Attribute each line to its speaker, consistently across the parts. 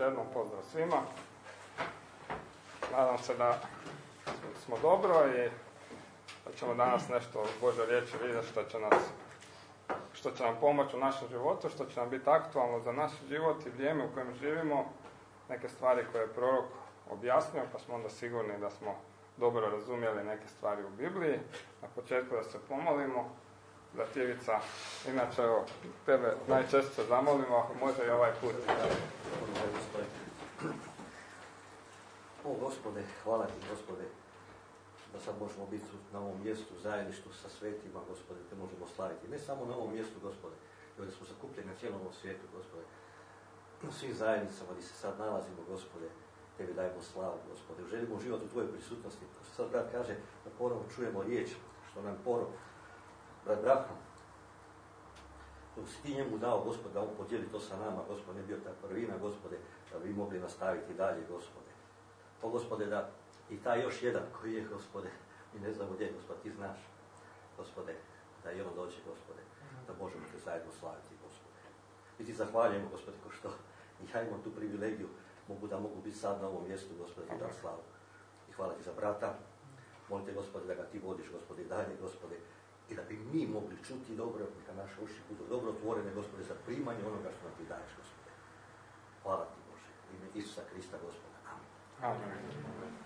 Speaker 1: jednom pozdrav svima. Nadam se da smo dobro i da ćemo danas nešto od Božje riječi vidjeti što će nam pomoći u našem životu, što će nam biti aktualno za naš život i vrijeme u kojem živimo, neke stvari koje je prorok objasnio, pa smo onda sigurni da smo dobro razumjeli neke stvari u Bibliji. Na početku da se pomolimo, da ti, Ivica, inače evo, tebe najčešće zamolimo, ako može i ovaj put.
Speaker 2: O Gospode, hvala ti Gospode, da sad možemo biti na ovom mjestu, zajedništvu sa svetima, Gospode, te možemo slaviti. Ne samo na ovom mjestu, Gospode, jer smo sakupljeni na cijelom ovom svijetu, Gospode. Na svim zajednicama gdje se sad nalazimo, Gospode, tebi dajemo slavu, Gospode. Želimo uživati u tvojoj prisutnosti. Sad brat kaže da ponovno čujemo riječ, što nam ponovno brat Braham, dok si ti njemu dao, Gospode, da on podijeli to sa nama, Gospode, ne bio ta prvina, Gospode, da bi mogli nastaviti dalje, Gospode. O, Gospode, da i taj još jedan koji je, Gospode, mi ne znamo gdje, Gospode, ti znaš, Gospode, da i on dođe, Gospode, da možemo te zajedno slaviti, Gospode. I ti zahvaljujemo, Gospode, ko što i ja imam tu privilegiju, mogu biti sad na ovom mjestu, Gospode, ti dam slavu. I hvala ti za brata, molim te, Gospode, da ga ti vodiš, Gospode, dalje, Gospode, i da bi mi mogli čuti dobro, neka naše uši budu dobro otvorene, Gospode, za primanje onoga što nam ti daješ, Gospode. Hvala ti, Bože, u ime Isusa Krista, Gospoda. Amen.
Speaker 1: Amen.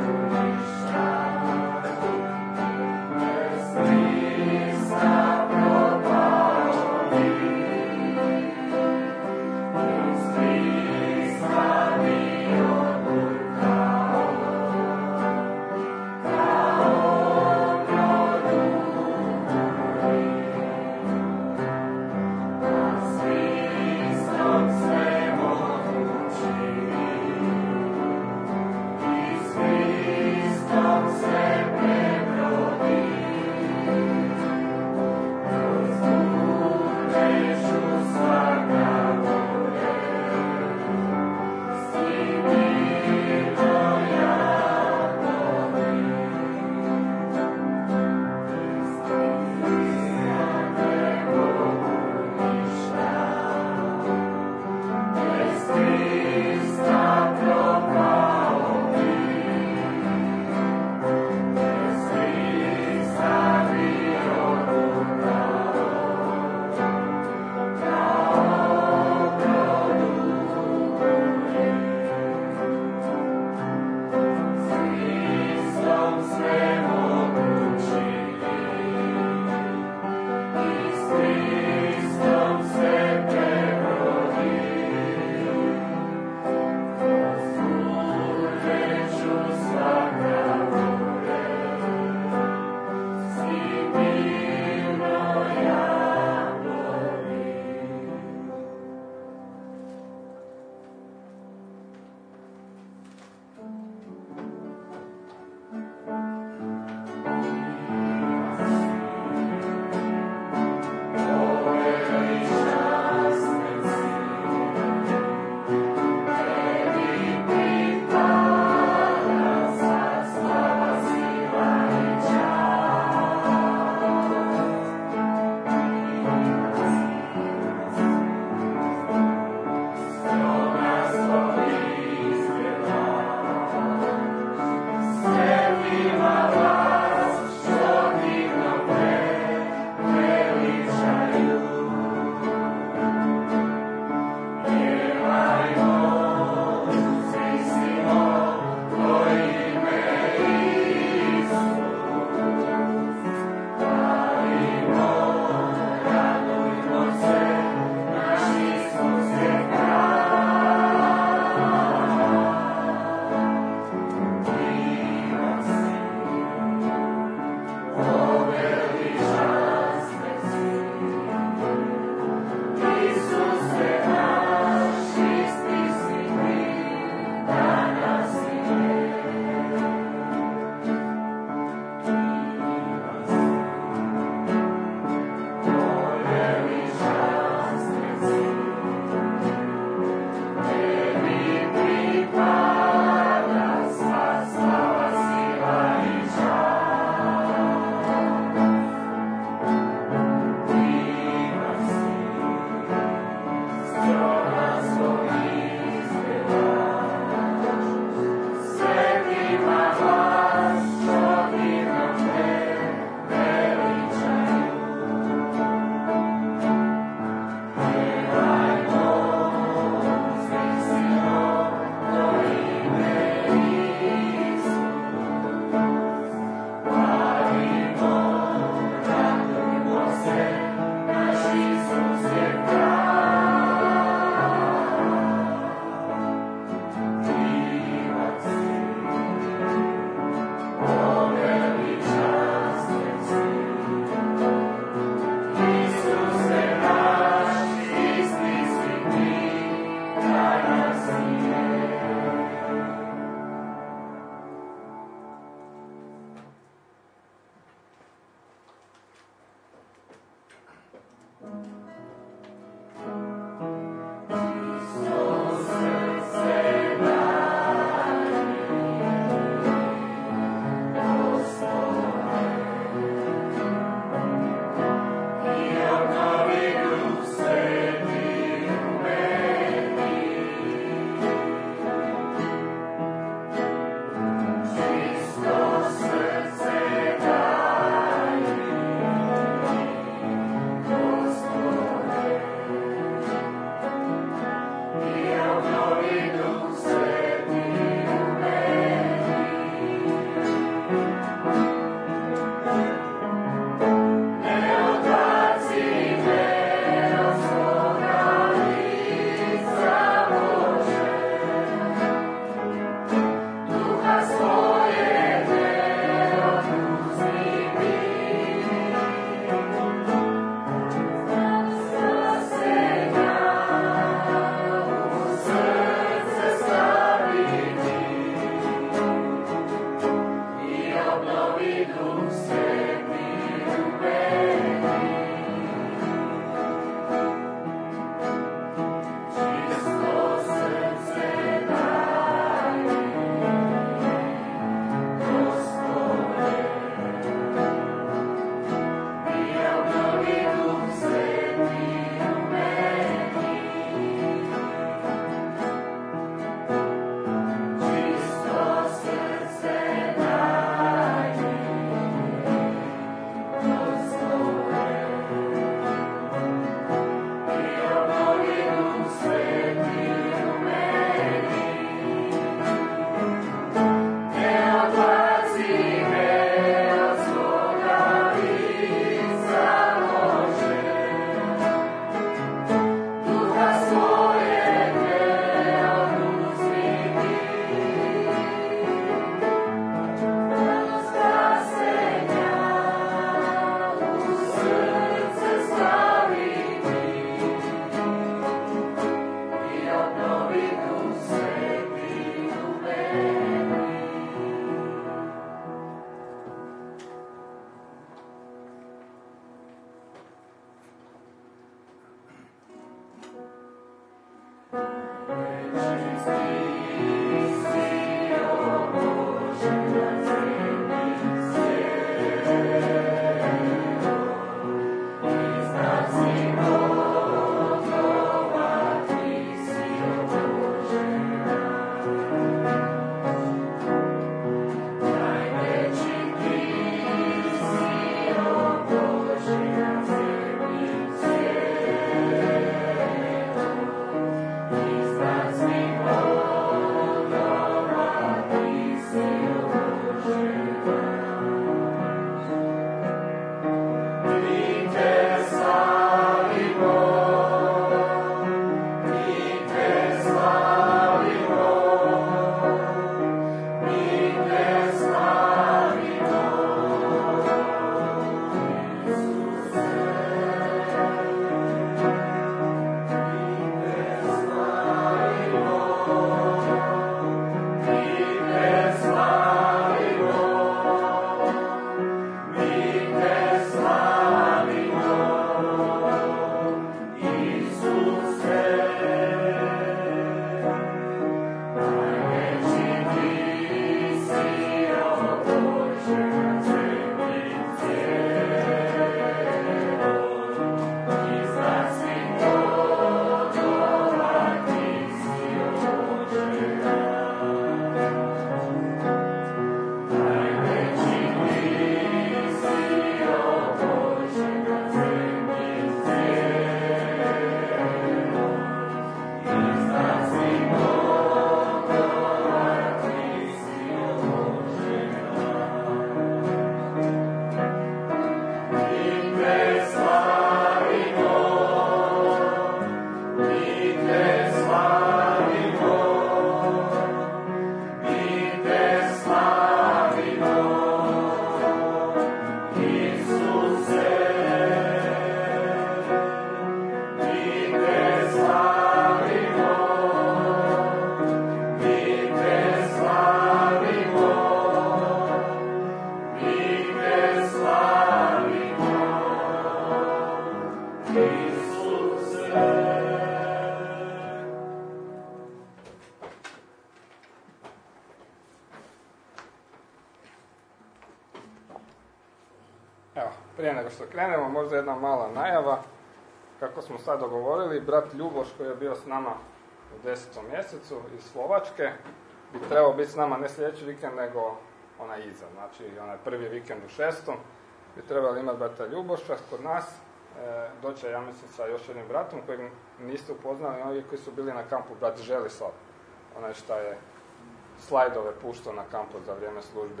Speaker 1: Evo, prije nego što krenemo, možda jedna mala najava. Kako smo sad dogovorili, brat Ljuboš koji je bio s nama u 10. mjesecu iz Slovačke bi trebao biti s nama ne sljedeći vikend, nego onaj iza. Znači, onaj prvi vikend u 6. bi trebali imati brata Ljuboša kod nas. Doće, ja mislim, sa još jednim bratom kojeg niste upoznali, oni koji su bili na kampu, brat Želislav. Onaj šta je slajdove puštao na kampu za vrijeme službi.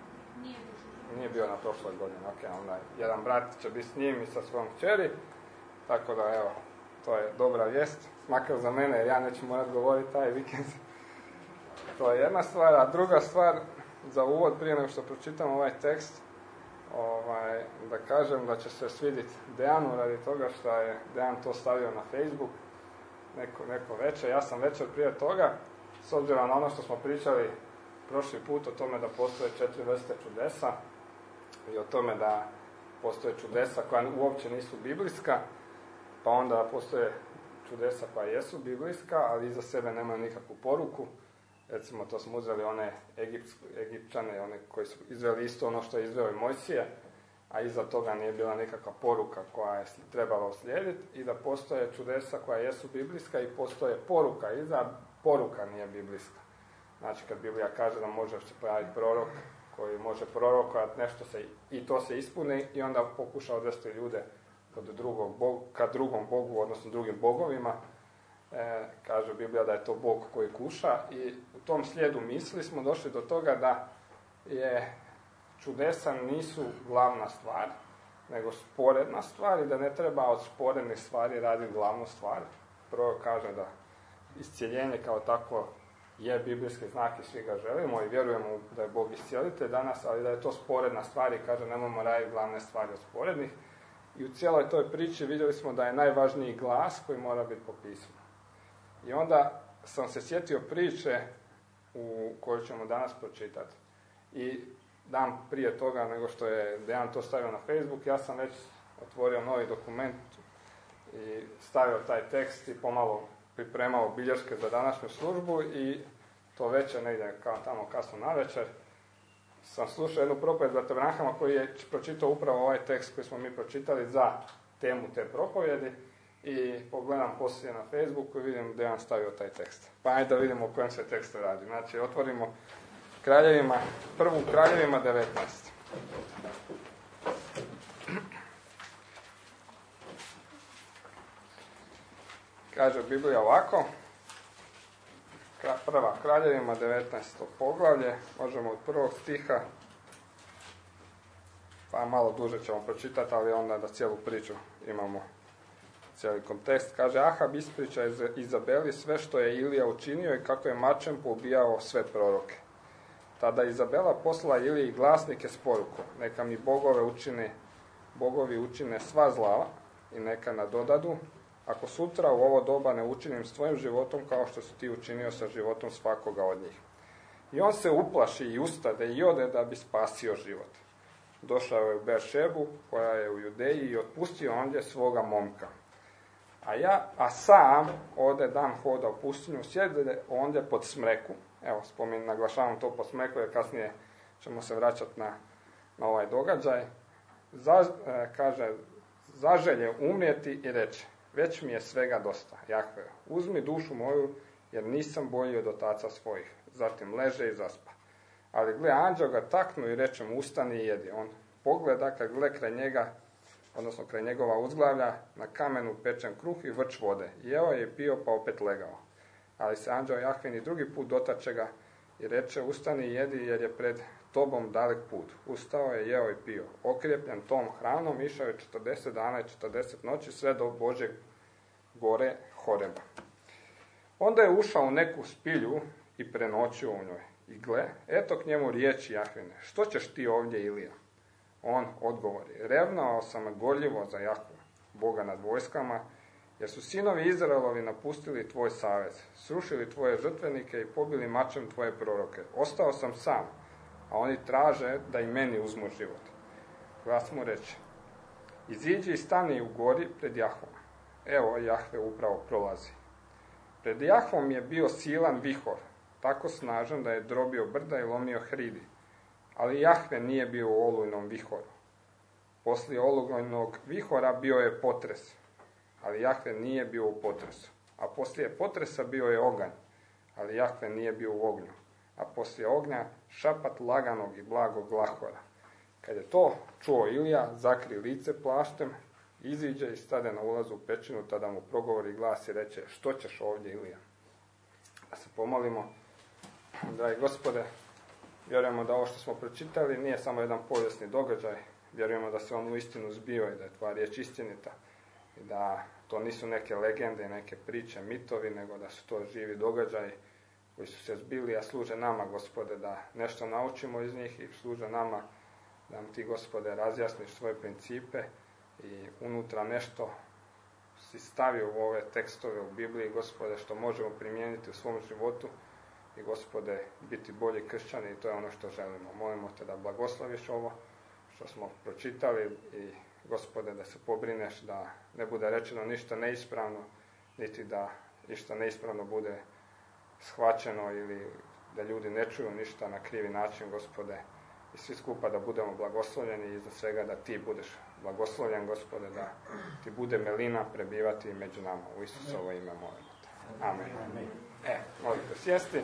Speaker 1: Nije bio na prošloj godini, onaj jedan brat će biti s njim i sa svojom kćeri, tako da evo, to je dobra vijest, makar za mene, jer ja neću morat govoriti taj vikend. To je jedna stvar, a druga stvar, za uvod, prije nego što pročitam ovaj tekst, da kažem da će se svidjeti Dejanu radi toga što je Dejan to stavio na Facebook neko večer. Ja sam večer prije toga, s obzirom na ono što smo pričali prošli put o tome da postoje 4 vrste čudesa i o tome da postoje čudesa koja uopće nisu biblijska, pa onda postoje čudesa koja jesu biblijska, ali iza sebe nemaju nikakvu poruku. Recimo, to smo uzeli one Egipćane, one koji su izveli isto ono što je izveo i Mojsije, a iza toga nije bila nikakva poruka koja je trebala uslijediti, i da postoje čudesa koja jesu biblijska i postoje poruka iza, poruka nije biblijska. Znači, kad Biblija kaže da može se pojaviti prorok koji može prorokovati nešto i to se ispuni, i onda pokuša odvesti ljude ka drugom Bogu, odnosno drugim bogovima. Kaže Biblija da je to Bog koji kuša, i u tom slijedu misli smo došli do toga da je čudesa nisu glavna stvar, nego sporedna stvar, i da ne treba od sporednih stvari raditi glavnu stvar. Prorok kaže da iscijeljenje kao takvo je biblijski znak i svi ga želimo i vjerujemo da je Bog iscijelitelj danas, ali da je to sporedna stvar i kaže nemojmo raditi glavne stvari od sporednih. I u cijeloj toj priči vidjeli smo da je najvažniji glas koji mora biti po pismu. I onda sam se sjetio priče koju ćemo danas pročitati. I dan prije toga nego što je Dejan to stavio na Facebook, ja sam već otvorio novi dokument i stavio taj tekst i pomalo pripremao bilješke za današnju službu, i to večer, negdje tamo kasno navečer, sam slušao jednu propovijed brata Branhama koji je pročitao upravo ovaj tekst koji smo mi pročitali za temu te propovjedi, i pogledam poslije na Facebooku i vidim da je on stavio taj tekst. Pa ajde da vidimo o kojem se tekstu radi. Znači, otvorimo prvu Kraljevima 19. Kaže Biblija ovako, prva Kraljevima 19. poglavlje, možemo od 1. stiha, pa malo duže ćemo pročitati, ali onda da cijelu priču imamo, cijeli kontekst. Kaže, Ahab ispriča Izabeli sve što je Ilija učinio i kako je mačem poubijao sve proroke. Tada Izabela poslala Iliji glasnike s porukom, neka mi bogovi učine sva zla i neka nadodadu, ako sutra u ovo doba ne učinim s tvojim životom kao što si ti učinio sa životom svakoga od njih. I on se uplaši i ustade i ode da bi spasio život. Došao je u Beršebu, koja je u Judeji, i otpustio ondje svoga momka. A sam ode dan hoda u pustinju, sjede ondje pod smreku. Evo, naglašavam to pod smreku, jer kasnije ćemo se vraćati na ovaj događaj. Kaže, zaželje umrijeti i reče, već mi je svega dosta, Jahve, uzmi dušu moju, jer nisam bolji od otaca svojih. Zatim leže i zaspa. Ali gle, anđeo ga taknu i reče mu, ustani i jedi. On pogleda, kad gle kraj njega, odnosno kraj njegova uzglavlja, na kamenu pečen kruh i vrč vode. Jeo je i pio, pa opet legao. Ali se anđeo Jahvin i drugi put dotače ga i reče, ustani i jedi, jer je pred tobom dalek put. Ustao je, jeo i pio. Okrijepljen tom hranom, išao je 40 dana i 40 noći sve do Božjeg gore Horeba. Onda je ušao u neku spilju i prenoćio u njoj. I gle, eto k njemu riječi Jahvine, što ćeš ti ovdje, Ilija? On odgovori, revnao sam gorljivo za Jahvu, Boga nad vojskama, jer su sinovi Izraelovi napustili tvoj savez, srušili tvoje žrtvenike i pobili mačem tvoje proroke. Ostao sam sam, a oni traže da i meni uzmu život. Glas mu reče, iziđi i stani u gori pred Jahvom. evo Jahve upravo prolazi. Pred Jahvom je bio silan vihor, tako snažan da je drobio brda i lomio hridi. Ali Jahve nije bio u olujnom vihoru. Poslije olujnog vihora bio je potres, ali Jahve nije bio u potresu. A poslije potresa bio je oganj, ali Jahve nije bio u ognju. A poslije ognja šapat laganog i blagog glahora. Kad je to čuo Ilija, zakri lice plaštem, iziđe i stade na ulazu u pećinu, tada mu progovori glas i reče: što ćeš ovdje, Ilija? Da se pomolimo. Dragi Gospode, vjerujemo da ovo što smo pročitali nije samo jedan povijesni događaj, vjerujemo da se on uistinu zbio i da je tvoja riječ istinita i da to nisu neke legende, neke priče, mitovi, nego da su to živi događaji koji su se zbili, a služe nama, Gospode, da nešto naučimo iz njih i služe nama da nam ti, Gospode, razjasniš svoje principe i unutra nešto si stavio u ove tekstove u Bibliji, Gospode, što možemo primijeniti u svom životu i, Gospode, biti bolji kršćani, i to je ono što želimo. Molimo te da blagosloviš ovo što smo pročitali i, Gospode, da se pobrineš da ne bude rečeno ništa neispravno, niti da ništa neispravno bude shvaćeno ili da ljudi ne čuju ništa na krivi način, Gospode, i svi skupa da budemo blagoslovljeni i iza svega da ti budeš blagoslovljen, Gospode, da ti bude milina prebivati među nama. U Isusovo ime molimo te. Amen. Možete sjesti.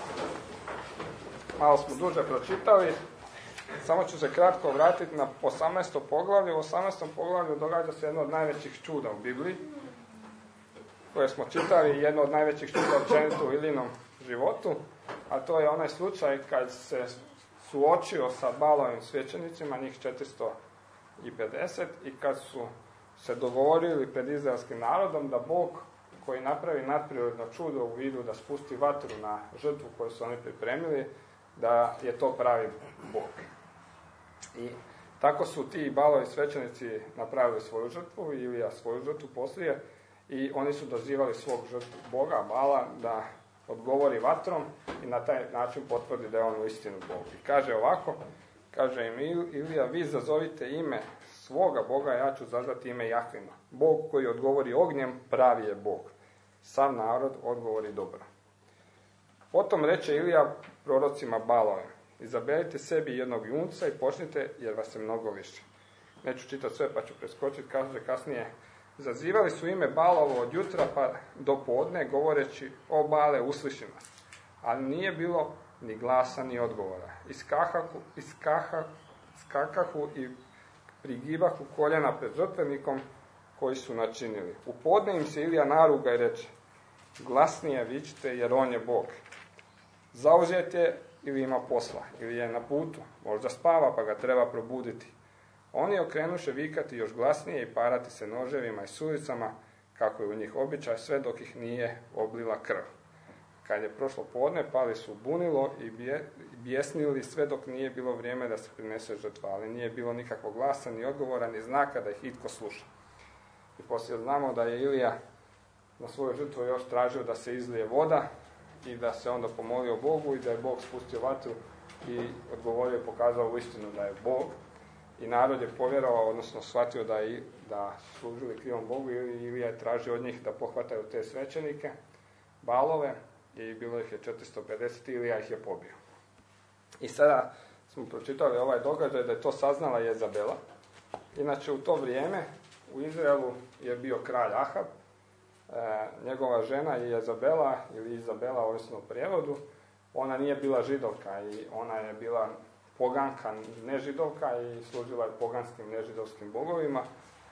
Speaker 1: Malo smo duže pročitali. Samo ću se kratko vratiti na 18. poglavlje. U 18. poglavlju događa se jedno od najvećih čuda u Bibliji, koje smo čitali, jedno od najvećih čuda općenito u Ilijinom životu, a to je onaj slučaj kad se suočio sa Baalovim svećenicima, njih 450, i kad su se dogovorili pred izraelskim narodom da Bog, koji napravi nadprirodno čudo u vidu da spusti vatru na žrtvu koju su oni pripremili, da je to pravi Bog. I tako su ti Baalovi svećenici napravili svoju žrtvu, Ilija svoju žrtvu poslije, i oni su dozivali svog Boga, Baala, da odgovori vatrom i na taj način potvrdi da je on uistinu Bog. I kaže ovako, kaže im Ilija: vi zazovite ime svoga Boga, ja ću zazvati ime Jahvina. Bog koji odgovori ognjem, pravi je Bog. Sav narod odgovori dobro. Potom reče Ilija prorocima Baalovim: izaberite sebi jednog junca i počnite, jer vas je mnogo više. Neću čitati sve, pa ću preskočiti, kaže kasnije: zazivali su ime Baalovo od jutra pa do podne, govoreći: o Baale, usliši nas. Ali nije bilo ni glasa ni odgovora. Iskakahu i prigibahu koljena pred žrtvenikom koji su načinili. U podne im se Ilija naruga i reče: glasnije vičite, jer on je Bog. Zauzet je ili ima posla, ili je na putu, možda spava pa ga treba probuditi. Oni okrenuše vikati još glasnije i parati se noževima i sulicama, kako je u njih običaj, sve dok ih nije oblila krv. Kad je prošlo podne, pali su bunilo i bjesnili sve dok nije bilo vrijeme da se prinese žrtva, ali nije bilo nikakvog glasa, ni odgovora, ni znaka da ih itko sluša. I poslije znamo da je Ilija na svoju žrtvu još tražio da se izlije voda i da se onda pomolio Bogu i da je Bog spustio vatru i odgovorio i pokazao uistinu da je Bog. I narod je povjerovao, odnosno shvatio da su služili krivom Bogu, i Ilija je tražio od njih da pohvataju te svećenike, Baalove, i bilo ih je 450, Ilija ih je pobio. I sada smo pročitali ovaj događaj da je to saznala Jezabela. Inače, u to vrijeme u Izraelu je bio kralj Ahab, njegova žena je Jezabela, ili Izabela, ovisno o prijevodu. Ona nije bila židovka i ona je bila poganka, nežidovka, i služila je poganskim nežidovskim bogovima,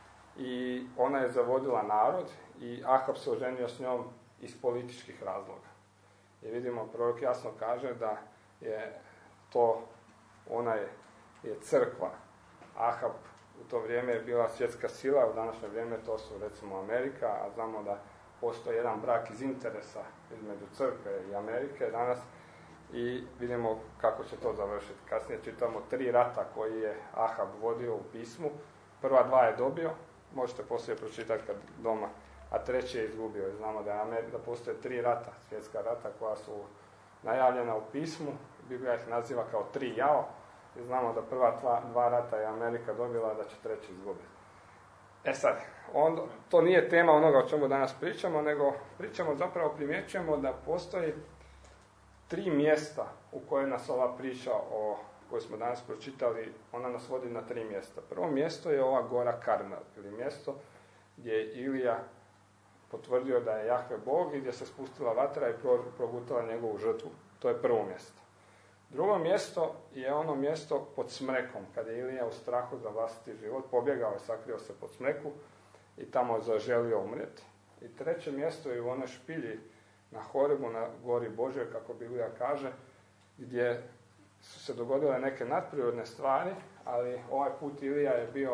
Speaker 1: i ona je zavodila narod i Ahab se oženio s njom iz političkih razloga. I vidimo, prorok jasno kaže da je to, ona je crkva. Ahab u to vrijeme je bila svjetska sila, u današnje vrijeme to su recimo Amerika, a znamo da postoji jedan brak iz interesa između crkve i Amerike danas, i vidimo kako će to završiti. Kasnije čitamo 3 rata koji je Ahab vodio u pismu. Prva 2 je dobio, možete poslije pročitati kad doma, a 3 je izgubio. Znamo da postoje 3 rata, svjetska rata, koja su najavljena u pismu. Biblija ih naziva kao 3 jao, i znamo da prva 2 rata je Amerika dobila, da će 3 izgubiti. Sad, to nije tema onoga o čemu danas pričamo, nego zapravo primjećujemo da postoji 3 mjesta u koje nas ova priča koju smo danas pročitali, ona nas vodi na 3 mjesta. Prvo mjesto je ova gora Karmel, ili mjesto gdje je Ilija potvrdio da je Jahve Bog i gdje se spustila vatra i progutala njegovu žrtvu. To je prvo mjesto. Drugo mjesto je ono mjesto pod smrekom, kada je Ilija u strahu za vlastiti život pobjegao i sakrio se pod smreku i tamo zaželio umrijeti. I treće mjesto je u onoj špilji na Horebu, na gori Božjoj, kako Biblija kaže, gdje su se dogodile neke nadprirodne stvari, ali ovaj put Ilija je bio,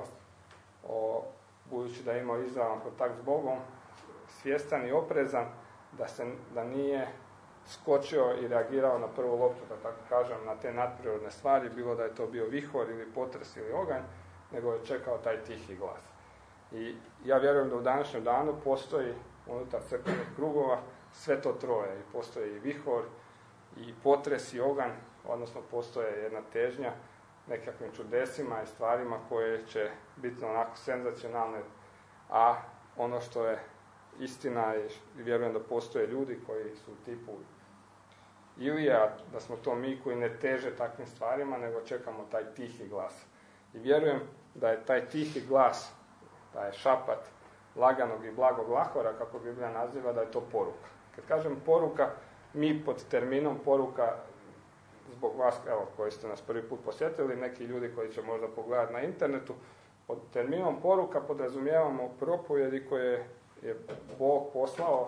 Speaker 1: budući da je imao izravan kontakt s Bogom, svjestan i oprezan da nije skočio i reagirao na prvu loptu, da tako kažem, na te nadprirodne stvari, bilo da je to bio vihor ili potres ili oganj, nego je čekao taj tihi glas. I ja vjerujem da u današnjem danu postoji unutar crkvenih krugova sve to troje. I postoji i vihor, i potres, i oganj, odnosno postoje jedna težnja nekakvim čudesima i stvarima koje će biti onako senzacionalne, a ono što je istina i vjerujem da postoje ljudi koji su u tipu Ilija, da smo to mi koji ne teže takvim stvarima, nego čekamo taj tihi glas. I vjerujem da je taj tihi glas, taj šapat laganog i blagog lahora, kako Biblija naziva, da je to poruka. Kad kažem poruka, mi pod terminom poruka, zbog vas, evo, koji ste nas prvi put posjetili, neki ljudi koji će možda pogledati na internetu, pod terminom poruka podrazumijevamo propovjedi koje je Bog poslao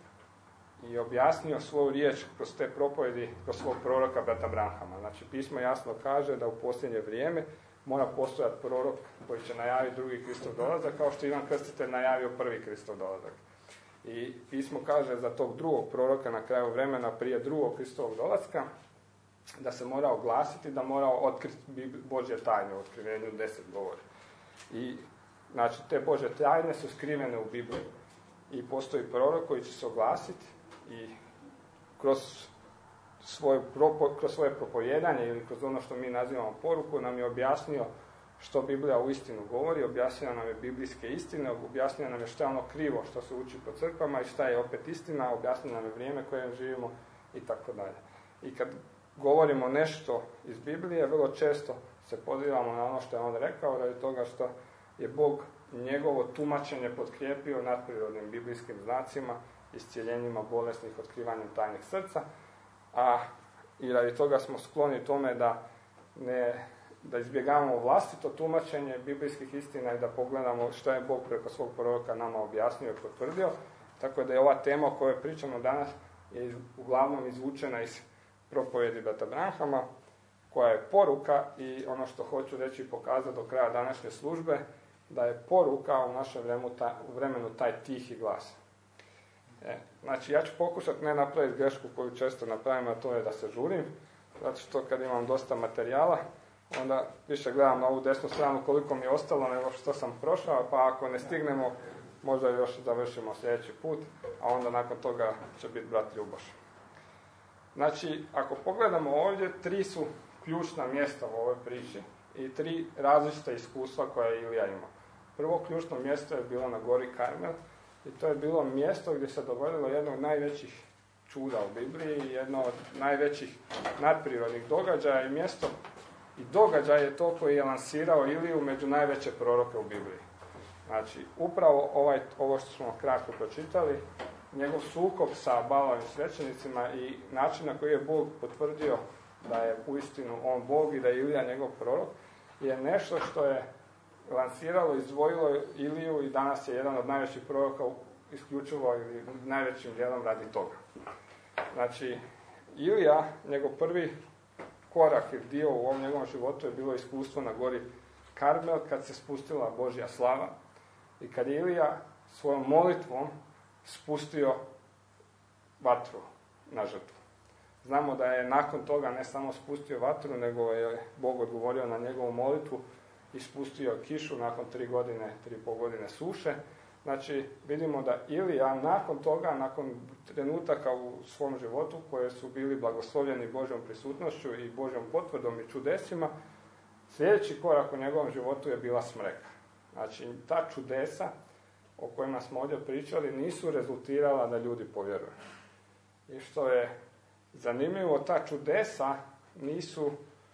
Speaker 1: i objasnio svoju riječ kroz te propovjedi, kroz svog proroka brata Branhama. Znači, pismo jasno kaže da u posljednje vrijeme mora postojati prorok koji će najaviti drugi Kristov dolazak, kao što Ivan Krstitelj najavio prvi Kristov dolazak. I pismo kaže za tog drugog proroka na kraju vremena, prije drugog Kristovog dolaska, da se mora oglasiti, da mora otkriti Božje tajne, u Otkrivenju 10 govori. I znači, te Božje tajne su skrivene u Bibliji. I postoji prorok koji će se oglasiti i kroz svoje propojedanje ili kroz ono što mi nazivamo poruku nam je objasnio što Biblija u istinu govori, objasnio nam je biblijske istine, objasnio nam je što je ono krivo što se uči po crkvama i šta je opet istina, objasnio nam je vrijeme koje živimo i tako dalje. I kad govorimo nešto iz Biblije, vrlo često se pozivamo na ono što je on rekao, radi toga što je Bog njegovo tumačenje potkrijepio nadprirodnim biblijskim znacima, iscijeljenjima bolesnih, otkrivanjem tajnih srca, i radi toga smo skloni tome da izbjegavamo vlastito tumačenje biblijskih istina i da pogledamo što je Bog preko svog proroka nama objasnio i potvrdio. Tako da je ova tema o kojoj pričamo danas je uglavnom izvučena iz propovjedi brata Branhama, koja je poruka, i ono što hoću reći i pokazati do kraja današnje službe, da je poruka u našem vremenu taj tihi glas. Znači, ja ću pokušati ne napraviti grešku koju često napravim, a to je da se žurim, zato što kad imam dosta materijala, onda više gledam na ovu desnu stranu koliko mi je ostalo nego što sam prošao, pa ako ne stignemo, možda još završimo sljedeći put, a onda nakon toga će biti brat Ljuboš. Znači, ako pogledamo ovdje, 3 su ključna mjesta u ovoj priči i 3 različita iskustva koja je Ilija imao. Prvo ključno mjesto je bilo na gori Karmel i to je bilo mjesto gdje se dogodilo jedno od najvećih čuda u Bibliji, jedno od najvećih nadprirodnih događaja i mjesto i događaj je to koji je lansirao Iliju među najveće proroke u Bibliji. Znači, upravo ovo što smo kratko pročitali, njegov sukob sa Baalovim svećenicima i način na koji je Bog potvrdio da je uistinu on Bog i da je Ilija njegov prorok, je nešto što je lansiralo, izdvojilo Iliju i danas je jedan od najvećih proroka isključivo ili najvećim dijelom radi toga. Znači, Ilija, njegov prvi korak ili dio u ovom njegovom životu je bilo iskustvo na gori Karmel kad se spustila Božja slava i kad je Ilija svojom molitvom spustio vatru na žrtvu. Znamo da je nakon toga ne samo spustio vatru, nego je Bog odgovorio na njegovu molitvu i spustio kišu nakon 3,5 godine suše. Znači, vidimo da Ilija nakon toga, nakon trenutaka u svom životu koje su bili blagoslovljeni Božjom prisutnošću i Božjom potvrdom i čudesima, sljedeći korak u njegovom životu je bila smreka. Znači, ta čudesa o kojima smo ovdje pričali nisu rezultirala da ljudi povjeruju. I što je zanimljivo, ta čudesa nisu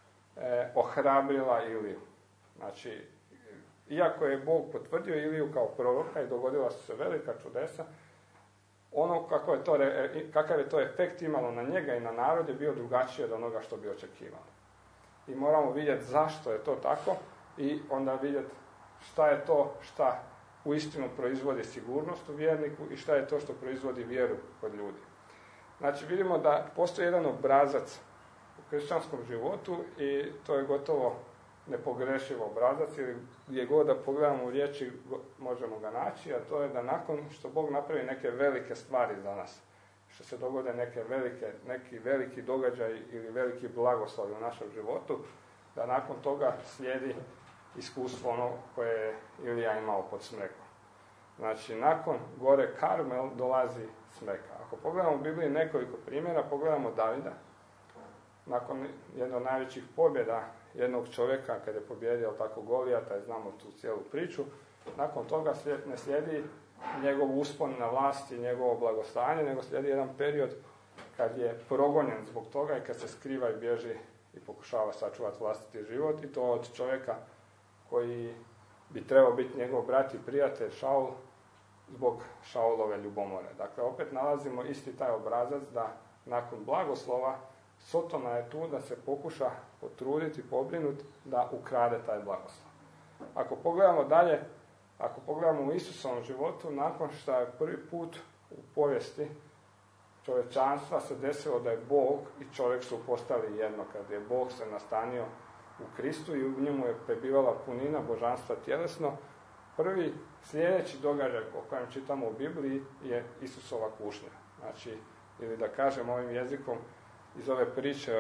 Speaker 1: ohrabrila Iliju. Znači, iako je Bog potvrdio Iliju kao proroka i dogodila su se velika čudesa, ono kakav je to efekt imalo na njega i na narod je bio drugačiji od onoga što bi očekivali. I moramo vidjeti zašto je to tako i onda vidjeti šta je to šta uistinu proizvodi sigurnost u vjerniku i šta je to što proizvodi vjeru kod ljudi. Znači vidimo da postoji jedan obrazac u kršćanskom životu i to je gotovo nepogrešiv obrazac, ili gdje god da pogledamo u riječi možemo ga naći, a to je da nakon što Bog napravi neke velike stvari za nas, što se dogode neki veliki događaj ili veliki blagoslovi u našem životu, da nakon toga slijedi iskustvo ono koje je Ilija imao pod smrekom. Znači, nakon gore Karmel dolazi smreka. Ako pogledamo u Bibliji nekoliko primjera, pogledamo Davida, nakon jedne od najvećih pobjeda jednog čovjeka, kad je pobjedio tako Golijata, i znamo tu cijelu priču, nakon toga ne slijedi njegov uspon na vlast i njegovo blagostanje, nego slijedi jedan period kad je progonjen zbog toga i kad se skriva i bježi i pokušava sačuvati vlastiti život, i to od čovjeka koji bi trebao biti njegov brat i prijatelj Šaul, zbog Šaulove ljubomore. Dakle, opet nalazimo isti taj obrazac da nakon blagoslova Sotona je tu da se pokuša potruditi, pobrinuti da ukrade taj blagoslov. Ako pogledamo dalje, ako pogledamo u Isusovom životu, nakon što je prvi put u povijesti čovječanstva se desilo da je Bog i čovjek su postali jedno, kad je Bog se nastanio u Kristu i u njemu je prebivala punina božanstva tjelesno, prvi sljedeći događaj o kojem čitamo u Bibliji je Isusova kušnja. Znači, ili da kažem ovim jezikom, iz ove priče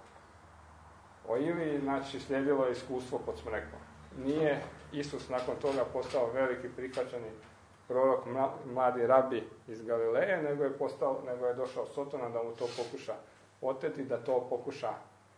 Speaker 1: o Iliji, znači slijedilo je iskustvo pod smrekom. Nije Isus nakon toga postao veliki prihvaćeni prorok, mladi rabi iz Galileje, nego je došao Sotona da mu to pokuša oteti, da to pokuša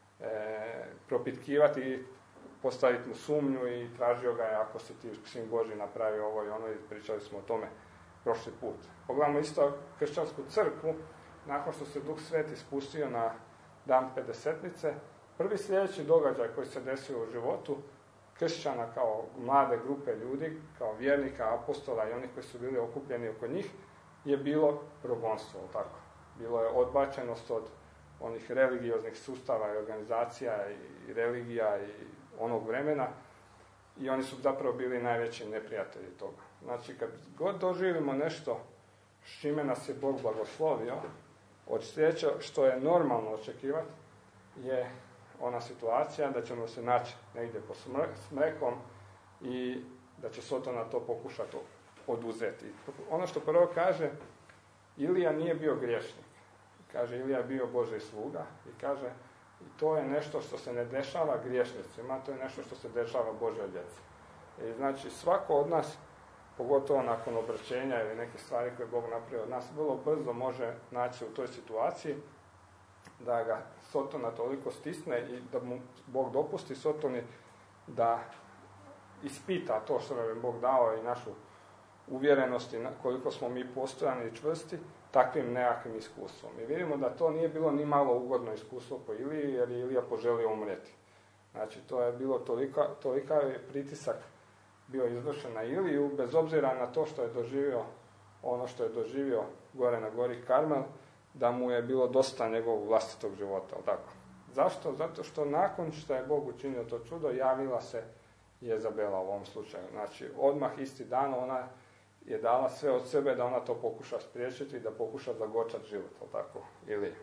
Speaker 1: propitkivati, postaviti mu sumnju, i tražio ga je, ako si ti sin Božji napravio ovo i ono, i pričali smo o tome prošli put. Pogledamo isto kršćansku crkvu, nakon što se Duh Sveti spustio na dan Pedesetnice, prvi sljedeći događaj koji se desio u životu kršćana kao mlade grupe ljudi, kao vjernika, apostola i onih koji su bili okupljeni oko njih, je bilo progonstvo, tako. Bilo je odbačenost od onih religioznih sustava i organizacija i religija i onog vremena, i oni su zapravo bili najveći neprijatelji toga. Znači, kad god doživimo nešto s čime nas je Bog blagoslovio, od sljedeće što je normalno očekivati je ona situacija da ćemo se naći negdje pod smrekom i da će Sotona to pokušati oduzeti. Ono što prvo kaže, Ilija nije bio griješnik. Kaže, Ilija je bio Božji sluga i kaže, i to je nešto što se ne dešava griješnicima, to je nešto što se dešava Božjoj djeci. I znači, svako od nas, pogotovo nakon obraćenja ili neke stvari koje Bog napravio od nas, vrlo brzo može naći u toj situaciji da ga Sotona toliko stisne i da mu Bog dopusti Sotoni da ispita to što nam je Bog dao i našu uvjerenost i koliko smo mi postojani i čvrsti takvim nekakvim iskustvom. I vidimo da to nije bilo ni malo ugodno iskustvo po Iliji, jer je Ilija poželio umrijeti. Znači, to je bilo tolika je pritisak bio izvršen na Iliju, bez obzira na to što je doživio ono što je doživio gore na gori Karmel, da mu je bilo dosta njegovog vlastitog života. Tako. Zašto? Zato što nakon što je Bog učinio to čudo, javila se Jezabela u ovom slučaju. Znači, odmah isti dan ona je dala sve od sebe da ona to pokuša spriječiti i da pokuša zagorčati život. Tako. Ili.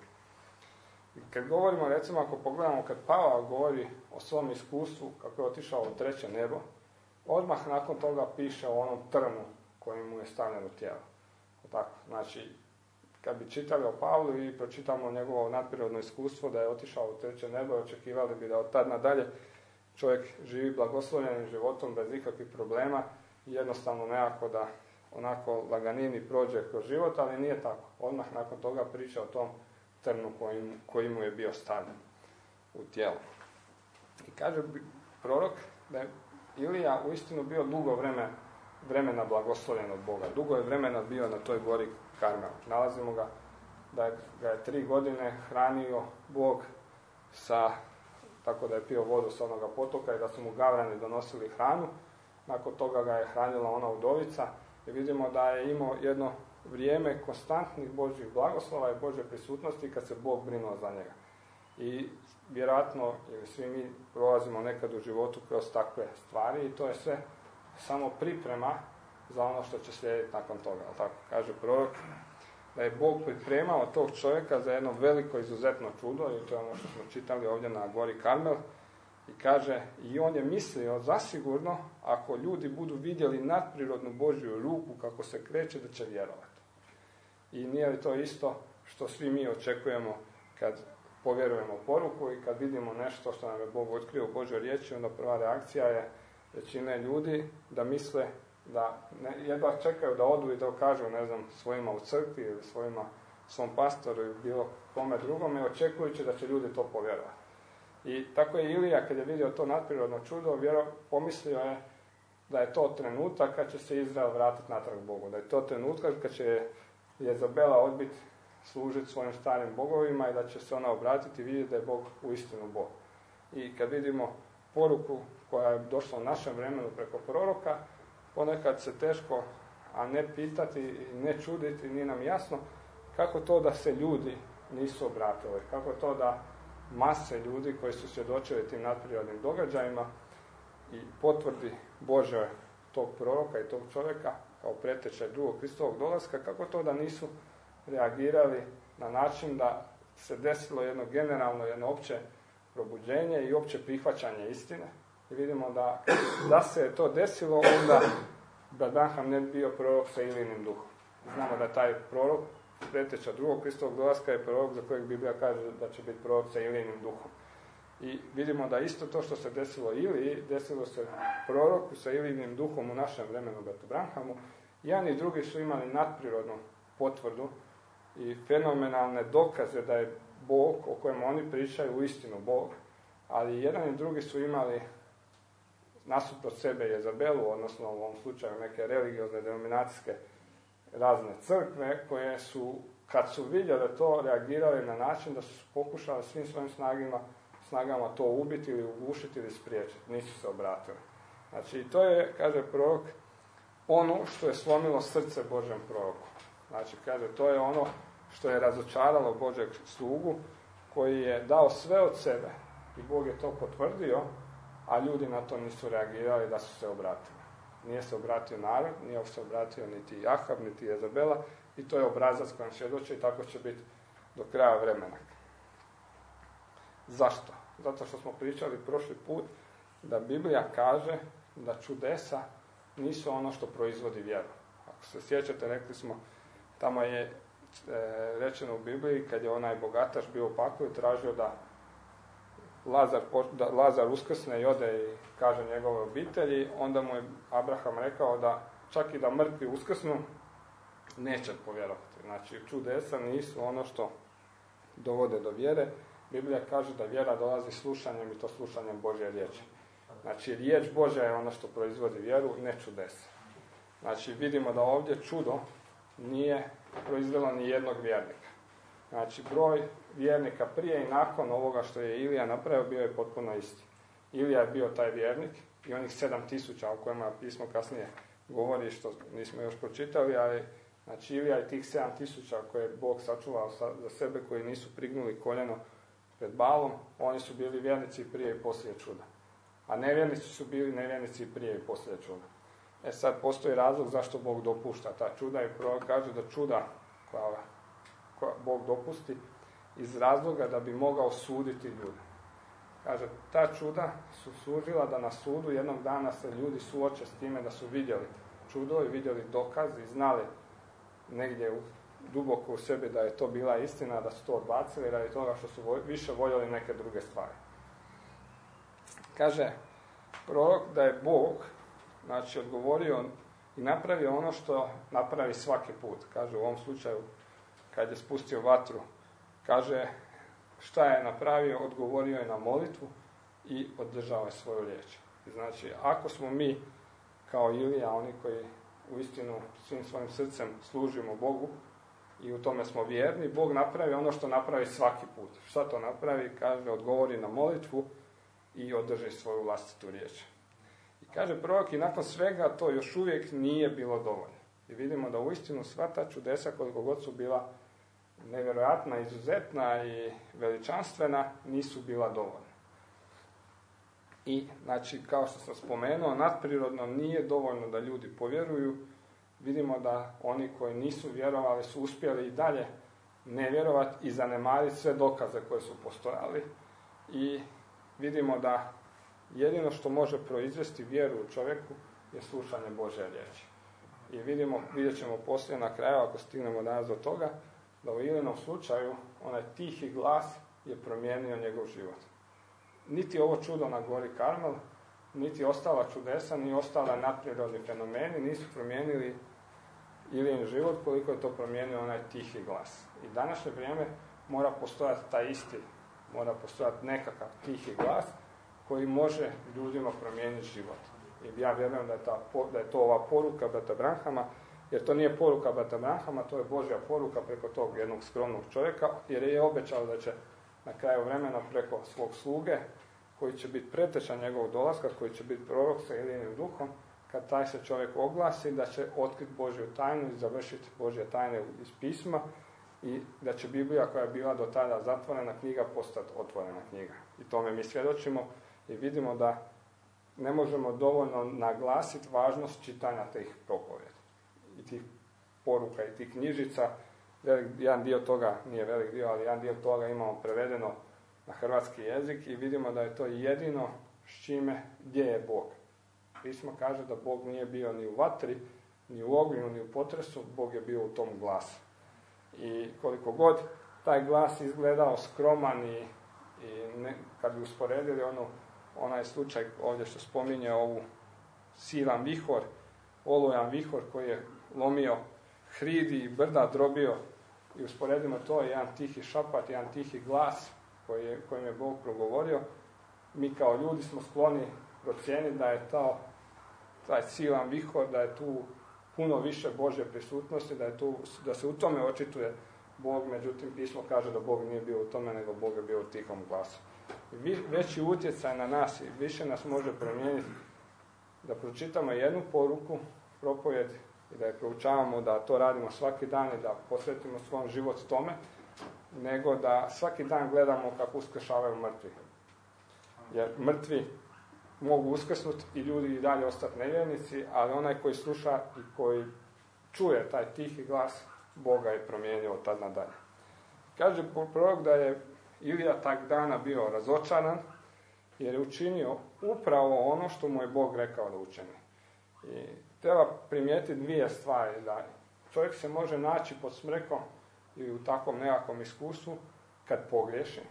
Speaker 1: I kad govorimo, recimo, ako pogledamo, kad Pavao govori o svom iskustvu, kako je otišao u treće nebo, odmah nakon toga piše o onom trnu koji mu je stavljen u tijelo. Tako. Znači, kad bi čitali o Pavlu i pročitamo njegovo nadprirodno iskustvo da je otišao u treće nebo, očekivali bi da od tad nadalje čovjek živi blagoslovljenim životom bez ikakvih problema i jednostavno nekako da onako laganini prođe kroz život, ali nije tako. Odmah nakon toga priča o tom trnu koji mu je bio stavljen u tijelo. I kaže prorok da je Ilija uistinu bio dugo vremena blagoslovljen od Boga. Dugo je vremena bio na toj gori Karmel. Nalazimo ga da ga je 3 godine hranio Bog tako da je pio vodu sa onoga potoka i da su mu gavrani donosili hranu. Nakon toga ga je hranila ona udovica i vidimo da je imao jedno vrijeme konstantnih Božjih blagoslova i Božje prisutnosti kad se Bog brinuo za njega. I vjerojatno, ili svi mi prolazimo nekad u životu kroz takve stvari i to je sve samo priprema za ono što će slijediti nakon toga. Tako kaže prorok, da je Bog pripremao tog čovjeka za jedno veliko izuzetno čudo, i to je ono što smo čitali ovdje na gori Karmel, i kaže, i on je mislio zasigurno, ako ljudi budu vidjeli nadprirodnu Božju ruku kako se kreće, da će vjerovati. I nije li to isto što svi mi očekujemo kad povjerujemo poruku i kad vidimo nešto što nam je Bog otkrio u Božjoj riječi, onda prva reakcija je većine ljudi da misle da jedva čekaju da odu i da kažu, ne znam, svojima u crkvi ili svom pastoru ili bilo kome drugome, očekujući da će ljudi to povjerovati. I tako je Ilija, kad je vidio to nadprirodno čudo, pomislio je da je to trenutak kad će se Izrael vratiti natrag Bogu, da je to trenutak kad će Jezabela odbiti služiti svojim starim bogovima i da će se ona obratiti i vidjeti da je Bog uistinu Bog. I kad vidimo poruku koja je došla u našem vremenu preko proroka, ponekad se teško, a ne pitati i ne čuditi, nije nam jasno kako to da se ljudi nisu obratili, kako to da mase ljudi koji su svjedočili tim nadprirodnim događajima i potvrdi Bože tog proroka i tog čovjeka kao pretečaj drugog Kristovog dolaska, kako to da nisu reagirali na način da se desilo jedno generalno, jedno opće probuđenje i opće prihvaćanje istine. I vidimo da se je to desilo, onda Branham ne bi bio prorok sa Ilijinim duhom. Znamo da taj prorok, preteča drugog Kristovog dolaska, je prorok za kojeg Biblija kaže da će biti prorok sa Ilijinim duhom. I vidimo da isto to što se desilo Iliji, desilo se proroku sa Ilijinim duhom u našem vremenu, bratu Branhamu. Jedan i drugi su imali nadprirodnu potvrdu i fenomenalne dokaze da je Bog, o kojem oni pričaju, uistinu Bog, ali jedan i drugi su imali nasuprot sebe Jezabelu, odnosno u ovom slučaju neke religiozne denominacijske razne crkve, koje su, kad su vidjeli to, reagirali na način da su pokušali svim svojim snagama to ubiti ili ugušiti ili spriječiti. Nisu se obratili. Znači, to je, kaže prorok, ono što je slomilo srce Božjem proroku. Znači, kaže, to je ono što je razočaralo Božjeg slugu, koji je dao sve od sebe i Bog je to potvrdio, a ljudi na to nisu reagirali da su se obratili. Nije se obratio narod, nije se obratio niti Ahab, niti Jezabela, i to je obrazac kojem svjedoči i tako će biti do kraja vremena. Zašto? Zato što smo pričali prošli put da Biblija kaže da čudesa nisu ono što proizvodi vjeru. Ako se sjećate, rekli smo, tamo je rečeno u Bibliji, kad je onaj bogataš bio u paklu i tražio da Lazar uskrsne i ode i kaže njegove obitelji, onda mu je Abraham rekao da čak i da mrtvi uskrsnu, neće povjerovati. Znači, čudesa nisu ono što dovode do vjere. Biblija kaže da vjera dolazi slušanjem, i to slušanjem Božje riječi. Znači, riječ Božja je ono što proizvodi vjeru, ne čudesa. Znači, vidimo da ovdje čudo nije proizvelo ni jednog vjernika. Znači, broj vjernika prije i nakon ovoga što je Ilija napravio bio je potpuno isti. Ilija je bio taj vjernik i onih 7.000 o kojima pismo kasnije govori, što nismo još pročitali, ali znači Ilija i tih 7.000 koje je Bog sačuvao za sebe, koji nisu prignuli koljeno pred Balom, oni su bili vjernici prije i poslije čuda. A nevjernici su bili nevjernici prije i poslije čuda. Sad postoji razlog zašto Bog dopušta ta čuda i prorok kaže da čuda koja Bog dopusti iz razloga da bi mogao suditi ljude. Kaže, ta čuda su služila da na sudu jednog dana se ljudi suoče s time da su vidjeli čudo i vidjeli dokaz i znali negdje duboko u sebi da je to bila istina, da su to odbacili radi toga što su više voljeli neke druge stvari. Kaže prorok da je Bog, znači, odgovorio i napravio ono što napravi svaki put. Kaže u ovom slučaju kad je spustio vatru, kaže šta je napravio, odgovorio je na molitvu i održao je svoju riječ. Znači, ako smo mi kao Ilija, oni koji uistinu svim svojim srcem služimo Bogu i u tome smo vjerni, Bog napravi ono što napravi svaki put. Šta to napravi? Kaže, odgovori na molitvu i održi svoju vlastitu riječ. I kaže prorok, i nakon svega to još uvijek nije bilo dovoljno. I vidimo da uistinu sva ta čudesa, koliko god su bila nevjerojatna, izuzetna i veličanstvena, nisu bila dovoljna. I, znači, kao što sam spomenuo, nadprirodno nije dovoljno da ljudi povjeruju. Vidimo da oni koji nisu vjerovali su uspjeli i dalje ne vjerovati i zanemariti sve dokaze koje su postojali. I vidimo da jedino što može proizvesti vjeru u čovjeku je slušanje Božje riječi. I vidjet ćemo poslije na kraju, ako stignemo danas do toga, da u Ilijinom slučaju onaj tihi glas je promijenio njegov život. Niti ovo čudo na gori Karmel, niti ostala čudesa, ni ostala nadprirodni fenomeni nisu promijenili Ilijin život koliko je to promijenio onaj tihi glas. I današnje vrijeme mora postojati taj isti, mora postojati nekakav tihi glas koji može ljudima promijeniti život. I ja vjerujem da je to ova poruka brata Branhama, jer to nije poruka brata Branhama, to je Božja poruka preko tog jednog skromnog čovjeka, jer je obećao da će na kraju vremena preko svog sluge, koji će biti preteča njegovog dolaska, koji će biti prorok sa Ilijinim duhom, kad taj se čovjek oglasi, da će otkriti Božju tajnu i završiti Božje tajne iz pisma i da će Biblija koja je bila do tada zatvorena knjiga postati otvorena knjiga. I tome mi svjedočimo i vidimo da ne možemo dovoljno naglasiti važnost čitanja tih propovjedi i tih poruka i tih knjižica. Jedan dio toga, nije velik dio, ali jedan dio toga imamo prevedeno na hrvatski jezik i vidimo da je to jedino s čime, gdje je Bog. Pismo kaže da Bog nije bio ni u vatri, ni u ognju, ni u potresu, Bog je bio u tom glasu. I koliko god taj glas izgledao skroman i kad bi usporedili onaj slučaj ovdje što spominje ovu silan vihor, olujan vihor koji je lomio hridi i brda, drobio, i usporedimo to, jedan tihi šapat, jedan tihi glas kojim je Bog progovorio, mi kao ljudi smo skloni procijeniti da je taj silan vihor, da je tu puno više Božje prisutnosti, da se u tome očituje Bog, međutim pismo kaže da Bog nije bio u tome, nego Bog je bio u tihom glasu. Veći utjecaj na nas i više nas može promijeniti da pročitamo jednu poruku, propovjed, i da je proučavamo, da to radimo svaki dan i da posvetimo svoj život tome, nego da svaki dan gledamo kako uskršavaju mrtvi. Jer mrtvi mogu uskrsnuti i ljudi i dalje ostati nevjernici, ali onaj koji sluša i koji čuje taj tihi glas, Boga je promijenio od tad nadalje. Kaže prorok da je Ilija tak dana bio razočaran, jer je učinio upravo ono što mu je Bog rekao da učini. I treba primijetiti dvije stvari, da čovjek se može naći pod smrekom ili u takvom nekakvom iskustvu kad pogriješi,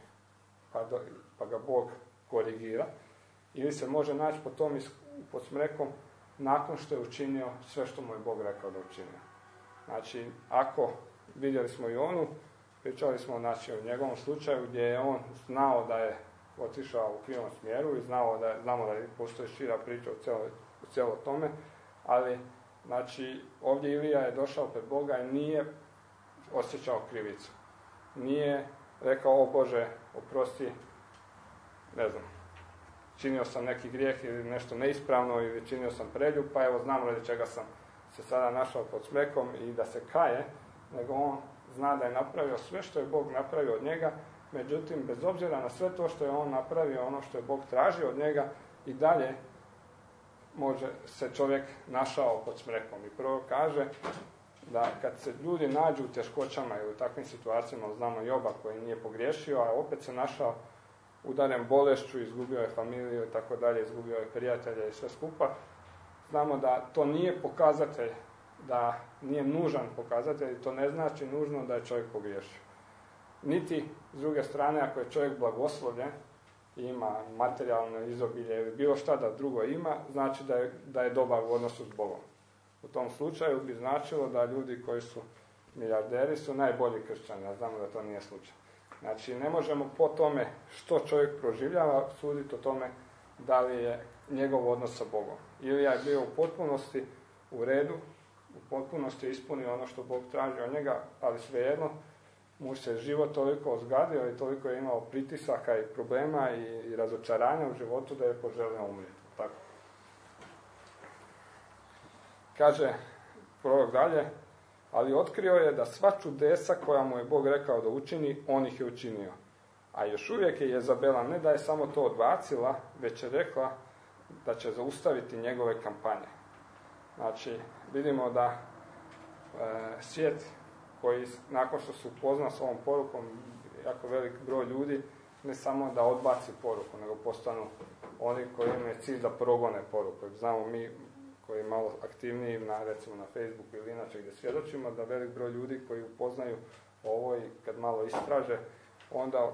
Speaker 1: pa ga Bog korigira, ili se može naći pod smrekom nakon što je učinio sve što mu je Bog rekao da učinio. Znači, ako vidjeli smo i pričali smo o njegovom slučaju gdje je on znao da je otišao u krivom smjeru i znamo da postoji šira priča o cijelom tome, ali znači, ovdje Ilija je došao pred Boga i nije osjećao krivicu. Nije rekao, o Bože, oprosti, ne znam, činio sam neki grijeh ili nešto neispravno ili činio sam preljub, pa evo znam radi čega sam se sada našao pod smrekom i da se kaje, nego on zna da je napravio sve što je Bog napravio od njega, međutim, bez obzira na sve to što je on napravio, ono što je Bog tražio od njega, i dalje može se čovjek našao pod smrekom. I prvo kaže da kad se ljudi nađu u teškoćama ili u takvim situacijama, znamo Joba koji nije pogriješio, a opet se našao udaren bolešću, izgubio je familiju i tako dalje, izgubio je prijatelja i sve skupa, znamo da to nije pokazatelj, da nije nužan pokazatelj i to ne znači nužno da je čovjek pogriješio. Niti, s druge strane, ako je čovjek blagoslovljen, ima materijalno izobilje ili bilo šta da drugo ima, znači da je dobar u odnosu s Bogom. U tom slučaju bi značilo da ljudi koji su milijarderi su najbolji kršćani, a znamo da to nije slučaj. Znači, ne možemo po tome što čovjek proživljava suditi o tome da li je njegov odnos sa Bogom. Ilija je bio u potpunosti u redu, u potpunosti ispunio ono što Bog traži od njega, ali svejedno mu se život toliko ozgadio i toliko je imao pritisaka i problema i razočaranja u životu da je poželio umrijeti. Tako. Kaže prorok dalje, ali otkrio je da sva čudesa koja mu je Bog rekao da učini, on ih je učinio. A još uvijek je Jezabela ne da je samo to odbacila, već je rekla da će zaustaviti njegove kampanje. Znači, vidimo da svijet koji nakon što se upozna s ovom porukom, jako velik broj ljudi, ne samo da odbaci poruku, nego postanu oni koji imaju cilj da progone poruku. Znamo mi koji je malo aktivniji, recimo na Facebooku ili inače gdje svjedočimo, da velik broj ljudi koji upoznaju ovo i kad malo istraže, onda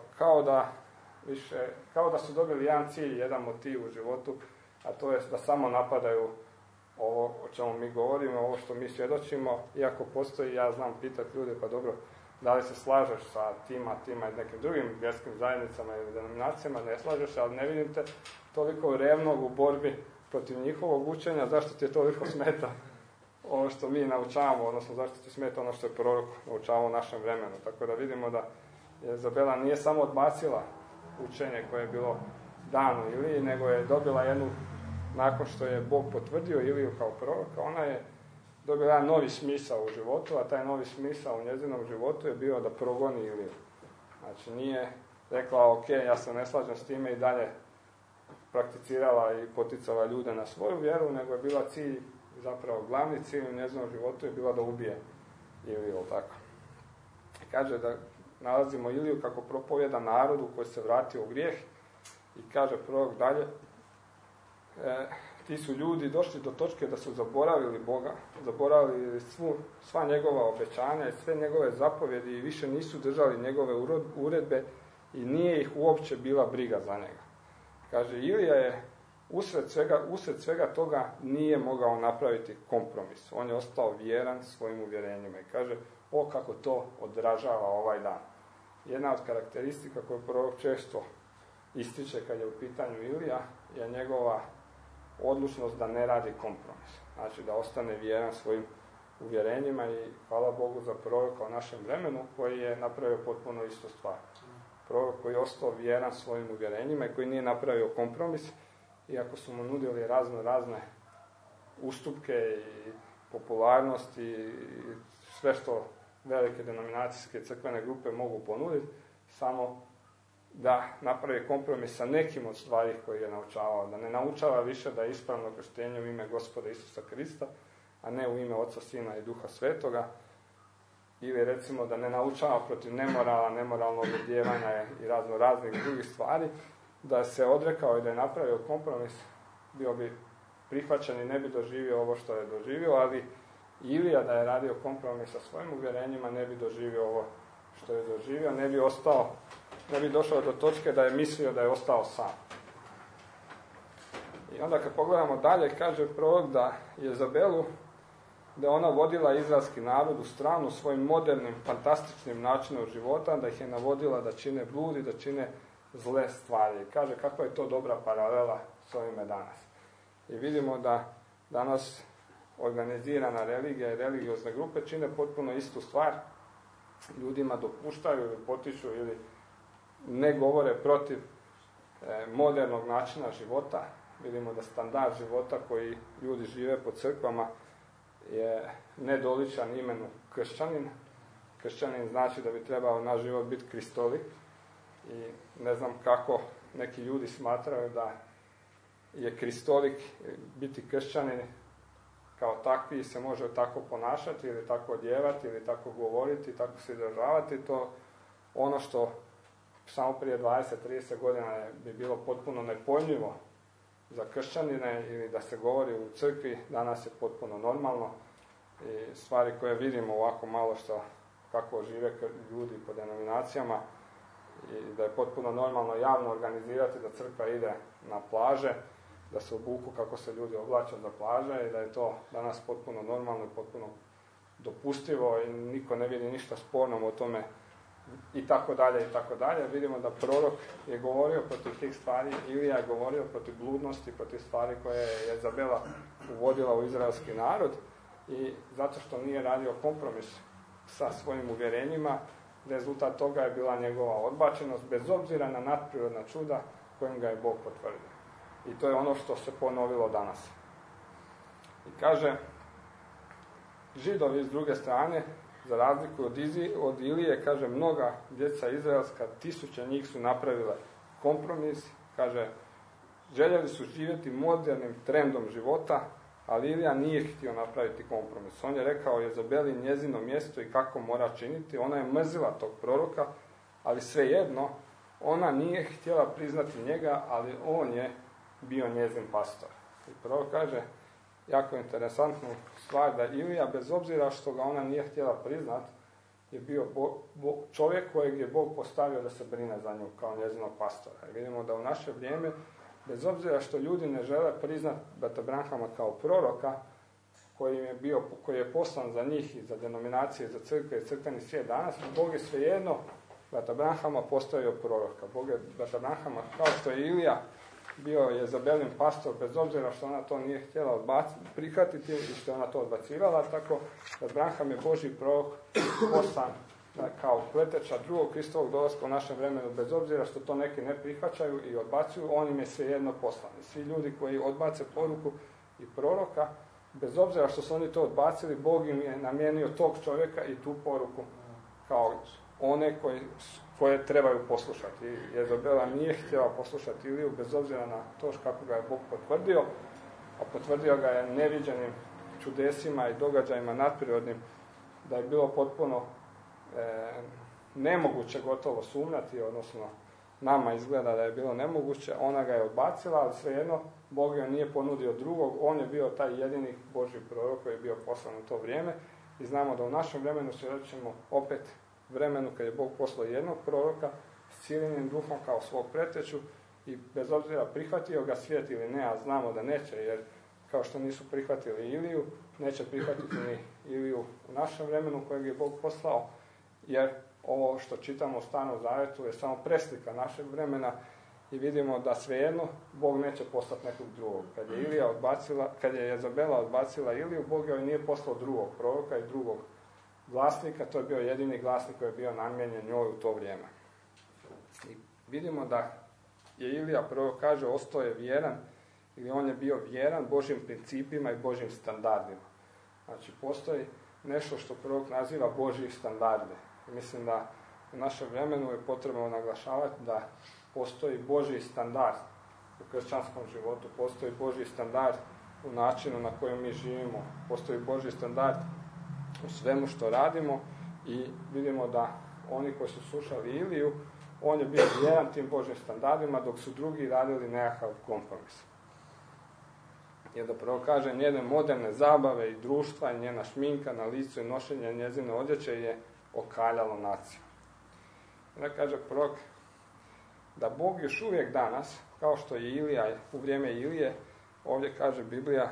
Speaker 1: kao da su dobili jedan cilj, jedan motiv u životu, a to je da samo napadaju ovo o čemu mi govorimo, ovo što mi svjedočimo, iako postoji, ja znam pitati ljude, pa dobro, da li se slažeš sa tima i nekim drugim vjerskim zajednicama ili denominacijama, ne slažeš se, ali ne vidite toliko revnog u borbi protiv njihovog učenja, zašto ti je toliko smeta ono što mi naučavamo, odnosno zašto ti smeta ono što je prorok naučavao u našem vremenu. Tako da vidimo da Jezabela nije samo odbacila učenje koje je bilo dano Iliji, nego je dobila jednu, nakon što je Bog potvrdio Iliju kao proroka, ona je dobila jedan novi smisao u životu, a taj novi smisao u njezinom životu je bio da progoni Iliju. Znači nije rekla, ok, ja se ne slažem s time i dalje prakticirala i poticala ljude na svoju vjeru, nego je bila cilj, zapravo glavni cilj u njezinom životu je bila da ubije Iliju, tako. Kaže da nalazimo Iliju kako propovjeda narodu koji se vratio u grijeh i kaže prorok dalje, ti su ljudi došli do točke da su zaboravili Boga, zaboravili sva njegova obećanja i sve njegove zapovjedi i više nisu držali njegove uredbe i nije ih uopće bila briga za njega. Kaže, Ilija je usred svega toga nije mogao napraviti kompromis. On je ostao vjeran svojim uvjerenjima i kaže, kako to odražava ovaj dan. Jedna od karakteristika koju prorok često ističe kad je u pitanju Ilija je njegova odlučnost da ne radi kompromis. Znači da ostane vjeran svojim uvjerenjima i hvala Bogu za proroka u našem vremenu koji je napravio potpuno istu stvar. Prorok koji je ostao vjeran svojim uvjerenjima i koji nije napravio kompromis, iako su mu nudili razne ustupke i popularnosti i sve što velike denominacijske crkvene grupe mogu ponuditi, samo da napravi kompromis sa nekim od stvari koje je naučavao, da ne naučava više da je ispravno krštenje u ime Gospoda Isusa Krista, a ne u ime Oca, Sina i Duha Svetoga, ili recimo da ne naučava protiv nemorala, nemoralnog odjevanja i raznih drugih stvari, da se odrekao i da je napravio kompromis, bio bi prihvaćen i ne bi doživio ovo što je doživio, ali Ilija da je radio kompromis sa svojim uvjerenjima ne bi doživio ovo što je doživio, ne bi došao do točke da je mislio da je ostao sam. I onda kad pogledamo dalje, kaže prorok da Jezabelu, da je ona vodila izraelski narod u stranu svojim modernim, fantastičnim načinom života, da ih je navodila da čine blud i da čine zle stvari. I kaže kakva je to dobra paralela s ovime danas. I vidimo da danas organizirana religija i religiozne grupe čine potpuno istu stvar. Ljudima dopuštaju ili potiču ili ne govore protiv modernog načina života. Vidimo da standard života koji ljudi žive po crkvama je nedoličan imenu kršćanin. Kršćanin znači da bi trebao naš život biti kristolik i ne znam kako neki ljudi smatraju da je kristolik biti kršćanin kao takvi se može tako ponašati ili tako odjevati ili tako govoriti, tako se izražavati. To ono što samo prije 20-30 godina bi bilo potpuno nepojmljivo za kršćanine ili da se govori u crkvi, danas je potpuno normalno i stvari koje vidimo ovako malo kako žive ljudi po denominacijama i da je potpuno normalno javno organizirati da crkva ide na plaže, da se obuku kako se ljudi oblače za plaže i da je to danas potpuno normalno i potpuno dopustivo i niko ne vidi ništa sporno u tome i tako dalje, i tako dalje. Vidimo da prorok je govorio protiv tih stvari, Ilija je govorio protiv bludnosti, protiv stvari koje je Jezabela uvodila u izraelski narod i zato što nije radio kompromis sa svojim uvjerenjima, rezultat toga je bila njegova odbačenost, bez obzira na nadprirodna čuda kojim ga je Bog potvrdio. I to je ono što se ponovilo danas. I kaže, Židovi s druge strane, za razliku od Ilije, kaže, mnoga djeca izraelska, 1000 njih su napravile kompromis, kaže, željeli su živjeti modernim trendom života, ali Ilija nije htio napraviti kompromis. On je rekao Jezabeli njezino mjesto i kako mora činiti. Ona je mrzila tog proroka, ali svejedno, ona nije htjela priznati njega, ali on je bio njezin pastor. I prorok kaže, jako interesantnu stvar, da Ilija, bez obzira što ga ona nije htjela priznati, je bio čovjek kojeg je Bog postavio da se brine za nju kao njezinog pastora. I vidimo da u naše vrijeme, bez obzira što ljudi ne žele priznati brata Branhama kao proroka, koji je poslan za njih i za denominacije, za crkve i crkveni svijet danas, Bog je svejedno brata Branhama postavio proroka. Bog je brata Branhama, kao što je Ilija bio Jezabelin pastor, bez obzira što ona to nije htjela prihvatiti i što je ona to odbacivala, tako da Branham je Božji prorok poslan kao preteča drugog Kristovog dolaska u našem vremenu, bez obzira što to neki ne prihvaćaju i odbacuju, on im je svejedno poslan. Svi ljudi koji odbace poruku i proroka, bez obzira što su oni to odbacili, Bog im je namijenio tog čovjeka i tu poruku kao one koje trebaju poslušati. Jezabela nije htjela poslušati Iliju, bez obzira na to kako ga je Bog potvrdio, a potvrdio ga je neviđenim čudesima i događajima nadprirodnim, da je bilo potpuno nemoguće gotovo sumnjati, odnosno nama izgleda da je bilo nemoguće, ona ga je odbacila, ali svejedno Bog joj nije ponudio drugog, on je bio taj jedini Božji prorok koji je bio poslan u to vrijeme i znamo da u našem vremenu svjedočimo opet vremenu kad je Bog poslao jednog proroka s cijelim duhom kao svog preteču i bez obzira prihvatio ga svijet ili ne, a znamo da neće, jer kao što nisu prihvatili Iliju, neće prihvatiti ni Iliju u našem vremenu kojeg je Bog poslao, jer ovo što čitamo u Starom Zavjetu je samo preslika našeg vremena i vidimo da svejedno Bog neće poslati nekog drugog. Kad je Jezabela odbacila Iliju, Bog joj nije poslao drugog proroka i drugog glasnika, to je bio jedini glasnik koji je bio namijenjen njoj u to vrijeme. I vidimo da je Ilija, prvo kaže, ostao je vjeran, ili on je bio vjeran Božjim principima i Božjim standardima. Znači, postoji nešto što prorok naziva Božji standarde. Mislim da u našem vremenu je potrebno naglašavati da postoji Božji standard u kršćanskom životu, postoji Božji standard u načinu na kojem mi živimo, postoji Božji standard u svemu što radimo i vidimo da oni koji su slušali Iliju, on je bio vjeran tim Božjim standardima, dok su drugi radili nekakav kompromis. Jer da prvo kaže, njene moderne zabave i društva i njena šminka na licu i nošenje njezine odjeće je okaljalo naciju. Da kaže prorok da Bog još uvijek danas, kao što je Ilija u vrijeme Ilije, ovdje kaže Biblija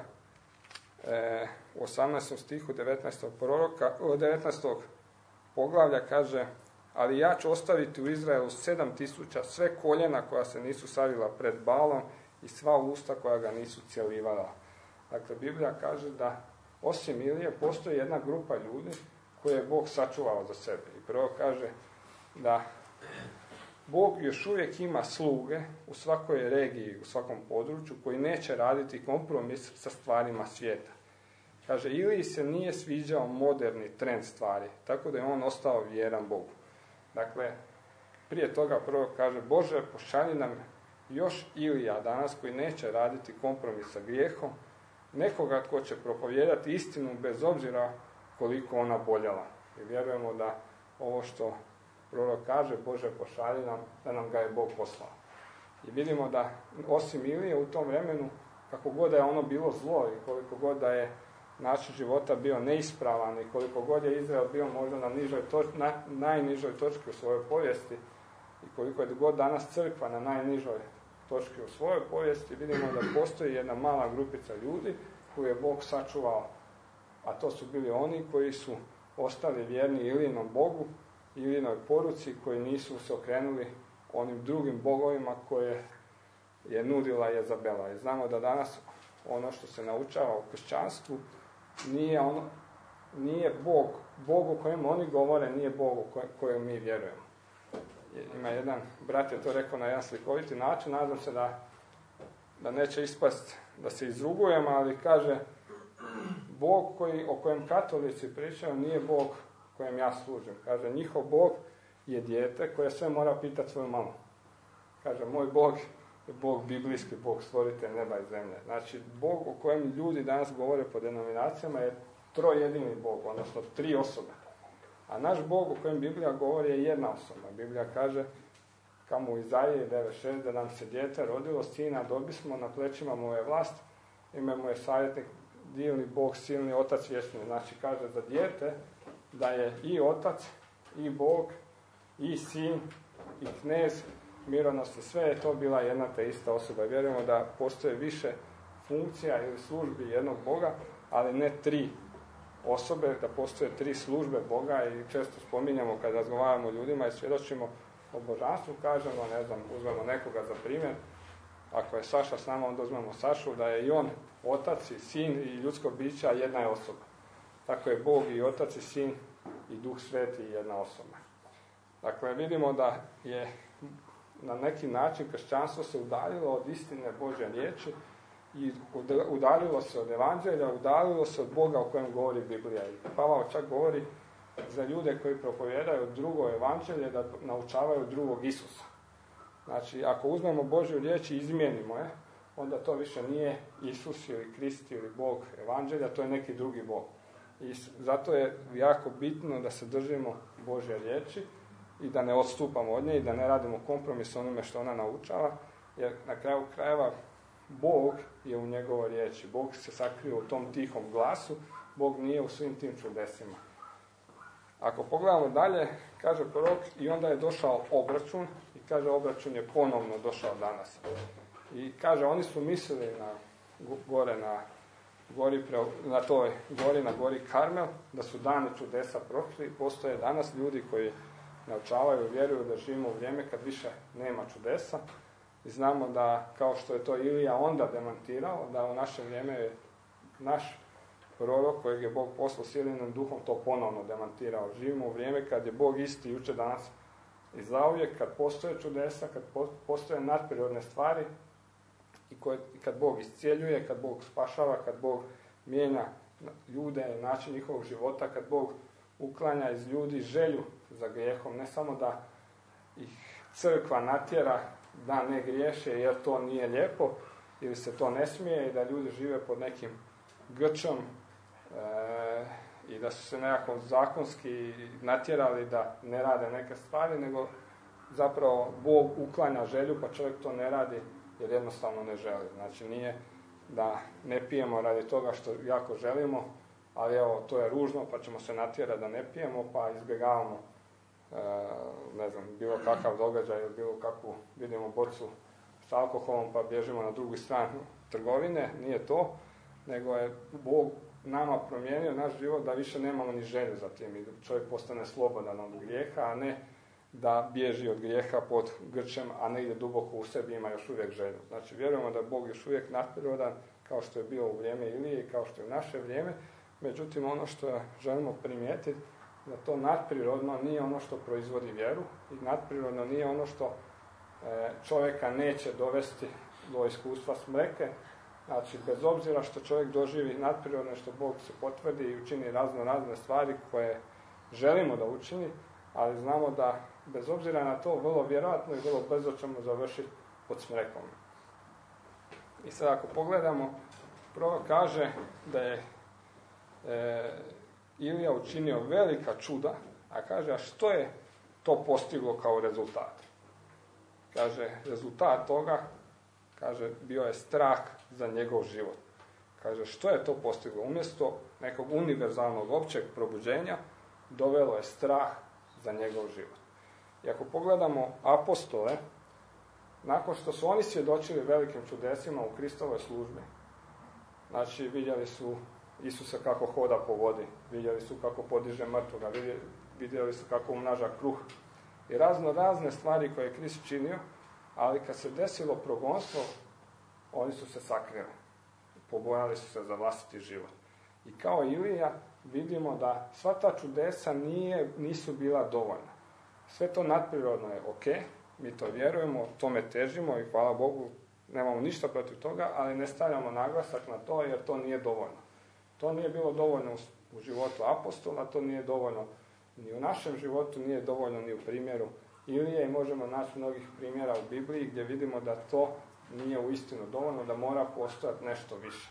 Speaker 1: u 18. stihu 19. poglavlja kaže, ali ja ću ostaviti u Izraelu 7000 sve koljena koja se nisu savila pred Balom i sva usta koja ga nisu cjelivala. Dakle, Biblija kaže da osim Ilije postoji jedna grupa ljudi koje je Bog sačuvao za sebe. I prvo kaže da Bog još uvijek ima sluge u svakoj regiji, u svakom području, koji neće raditi kompromis sa stvarima svijeta. Kaže, Iliji se nije sviđao moderni trend stvari, tako da je on ostao vjeran Bogu. Dakle, prije toga prvo kaže, Bože, pošalji nam još Ilija danas koji neće raditi kompromis sa grijehom, nekoga tko će propovijedati istinu bez obzira koliko ona boljela. I vjerujemo da ovo što prorok kaže, Bože, pošalji nam, da nam ga je Bog poslao. I vidimo da osim Ilije u tom vremenu, kako god da je ono bilo zlo i koliko god da je način života bio neispravan i koliko god je Izrael bio možda na najnižoj točki u svojoj povijesti i koliko je god danas crkva na najnižoj točki u svojoj povijesti, vidimo da postoji jedna mala grupica ljudi koju je Bog sačuvao, a to su bili oni koji su ostali vjerni Ilijinom Bogu Ilijinoj poruci, koji nisu se okrenuli onim drugim bogovima koje je nudila Jezabela. I znamo da danas ono što se naučava u kršćanstvu nije Bog o kojem oni govore, nije Bog u kojem mi vjerujemo. Ima jedan brat je to rekao na jedan slikoviti način, nadam se da neće ispast da se izrugujem, ali kaže, Bog o kojem katolici pričaju nije Bog kojem ja služim. Kaže, njihov Bog je dijete koje sve mora pitati svoju mamu. Kaže, moj Bog je Bog biblijski, Bog stvoritelj neba i zemlje. Znači, Bog o kojem ljudi danas govore po denominacijama je trojedini Bog, odnosno 3 osobe. A naš Bog o kojem Biblija govori je jedna osoba. Biblija kaže, kamo u Izaiji 9.6, da nam se dijete rodilo, sina dobismo, na plećima mu je vlast, ime mu je savjetnik, divni Bog, silni Otac vječni. Znači, kaže za dijete da je i Otac, i Bog, i Sin, i Knez, mironosni, sve je to bila jedna te ista osoba. Vjerujemo da postoje više funkcija ili službi jednog Boga, ali ne 3 osobe, da postoje 3 službe Boga i često spominjamo kad razgovaramo o ljudima i svjedočimo o božanstvu, kažemo, ne znam, uzmemo nekoga za primjer, ako je Saša s nama, onda uzmemo Sašu, da je i on Otac i Sin i ljudsko biće, a jedna je osoba. Tako je Bog i Otac i Sin i Duh Sveti jedna osoba. Dakle, vidimo da je na neki način kršćanstvo se udaljilo od istine Božje riječi i udaljilo se od evanđelja, udaljilo se od Boga o kojem govori Biblija. I Pavao čak govori za ljude koji propovijedaju drugo evanđelje da naučavaju drugog Isusa. Znači, ako uzmemo Božju riječ i izmijenimo je, onda to više nije Isus ili Krist ili Bog evanđelja, to je neki drugi Bog. I zato je jako bitno da se držimo Božje riječi i da ne odstupamo od nje i da ne radimo kompromis onome što ona naučava, jer na kraju krajeva Bog je u njegovoj riječi. Bog se sakrio u tom tihom glasu, Bog nije u svim tim čudesima. Ako pogledamo dalje, kaže prorok, i onda je došao obračun, i kaže obračun je ponovno došao danas. I kaže, oni su mislili na toj gori, na gori Karmel, da su dani čudesa prošli. Postoje danas ljudi koji naučavaju, vjeruju da živimo u vrijeme kad više nema čudesa. I znamo da, kao što je to Ilija onda demantirao, da u naše vrijeme je naš prorok kojeg je Bog poslao silnim duhom to ponovno demantirao. Živimo u vrijeme kad je Bog isti jučer, danas i zauvijek, kad postoje čudesa, kad postoje nadprirodne stvari i kad Bog iscijeljuje, kad Bog spašava, kad Bog mijenja ljude i način njihovog života, kad Bog uklanja iz ljudi želju za grijehom, ne samo da ih crkva natjera da ne griješe jer to nije lijepo ili se to ne smije i da ljudi žive pod nekim grčom i da su se nekako zakonski natjerali da ne rade neke stvari, nego zapravo Bog uklanja želju pa čovjek to ne radi jer jednostavno ne želi. Znači nije da ne pijemo radi toga što jako želimo, ali evo to je ružno pa ćemo se natjerati da ne pijemo pa izbjegavamo bilo kakav događaj ili bilo kakvu, vidimo bocu s alkoholom pa bježimo na drugu stranu trgovine, nije to, nego je Bog nama promijenio naš život da više nemamo ni želju za tim i čovjek postane slobodan od grijeha, a ne da bježi od grijeha pod grčem, a ne ide duboko u sebi, ima još uvijek želju. Znači vjerujemo da je Bog još uvijek nadprirodan kao što je bio u vrijeme Ilije i kao što je u naše vrijeme, međutim ono što želimo primijetiti da to nadprirodno nije ono što proizvodi vjeru i nadprirodno nije ono što čovjeka neće dovesti do iskustva smreke. Znači, bez obzira što čovjek doživi nadprirodno, što Bog se potvrdi i učini razne stvari koje želimo da učini, ali znamo da bez obzira na to vrlo vjerojatno i vrlo brzo ćemo završiti pod smrekom. I sad ako pogledamo, prorok kaže da je Ilija učinio velika čuda, a kaže, a što je to postiglo kao rezultat? Kaže, rezultat toga, kaže, bio je strah za njegov život. Kaže, što je to postiglo? Umjesto nekog univerzalnog općeg probuđenja, dovelo je strah za njegov život. I ako pogledamo apostole, nakon što su oni svjedočili velikim čudesima u Kristovoj službi, znači vidjeli su Isusa kako hoda po vodi, vidjeli su kako podiže mrtvoga, vidjeli su kako umnaža kruh i razne stvari koje je Krist činio, ali kad se desilo progonstvo, oni su se sakrili. Pobojali su se za vlastiti život. I kao Ilija vidimo da sva ta čudesa nisu bila dovoljna. Sve to nadprirodno je ok, mi to vjerujemo, tome težimo i hvala Bogu, nemamo ništa protiv toga, ali ne stavljamo naglasak na to jer to nije dovoljno. To nije bilo dovoljno u životu apostola, to nije dovoljno ni u našem životu, nije dovoljno ni u primjeru Ilije i možemo naći mnogih primjera u Bibliji gdje vidimo da to nije uistinu dovoljno, da mora postojati nešto više.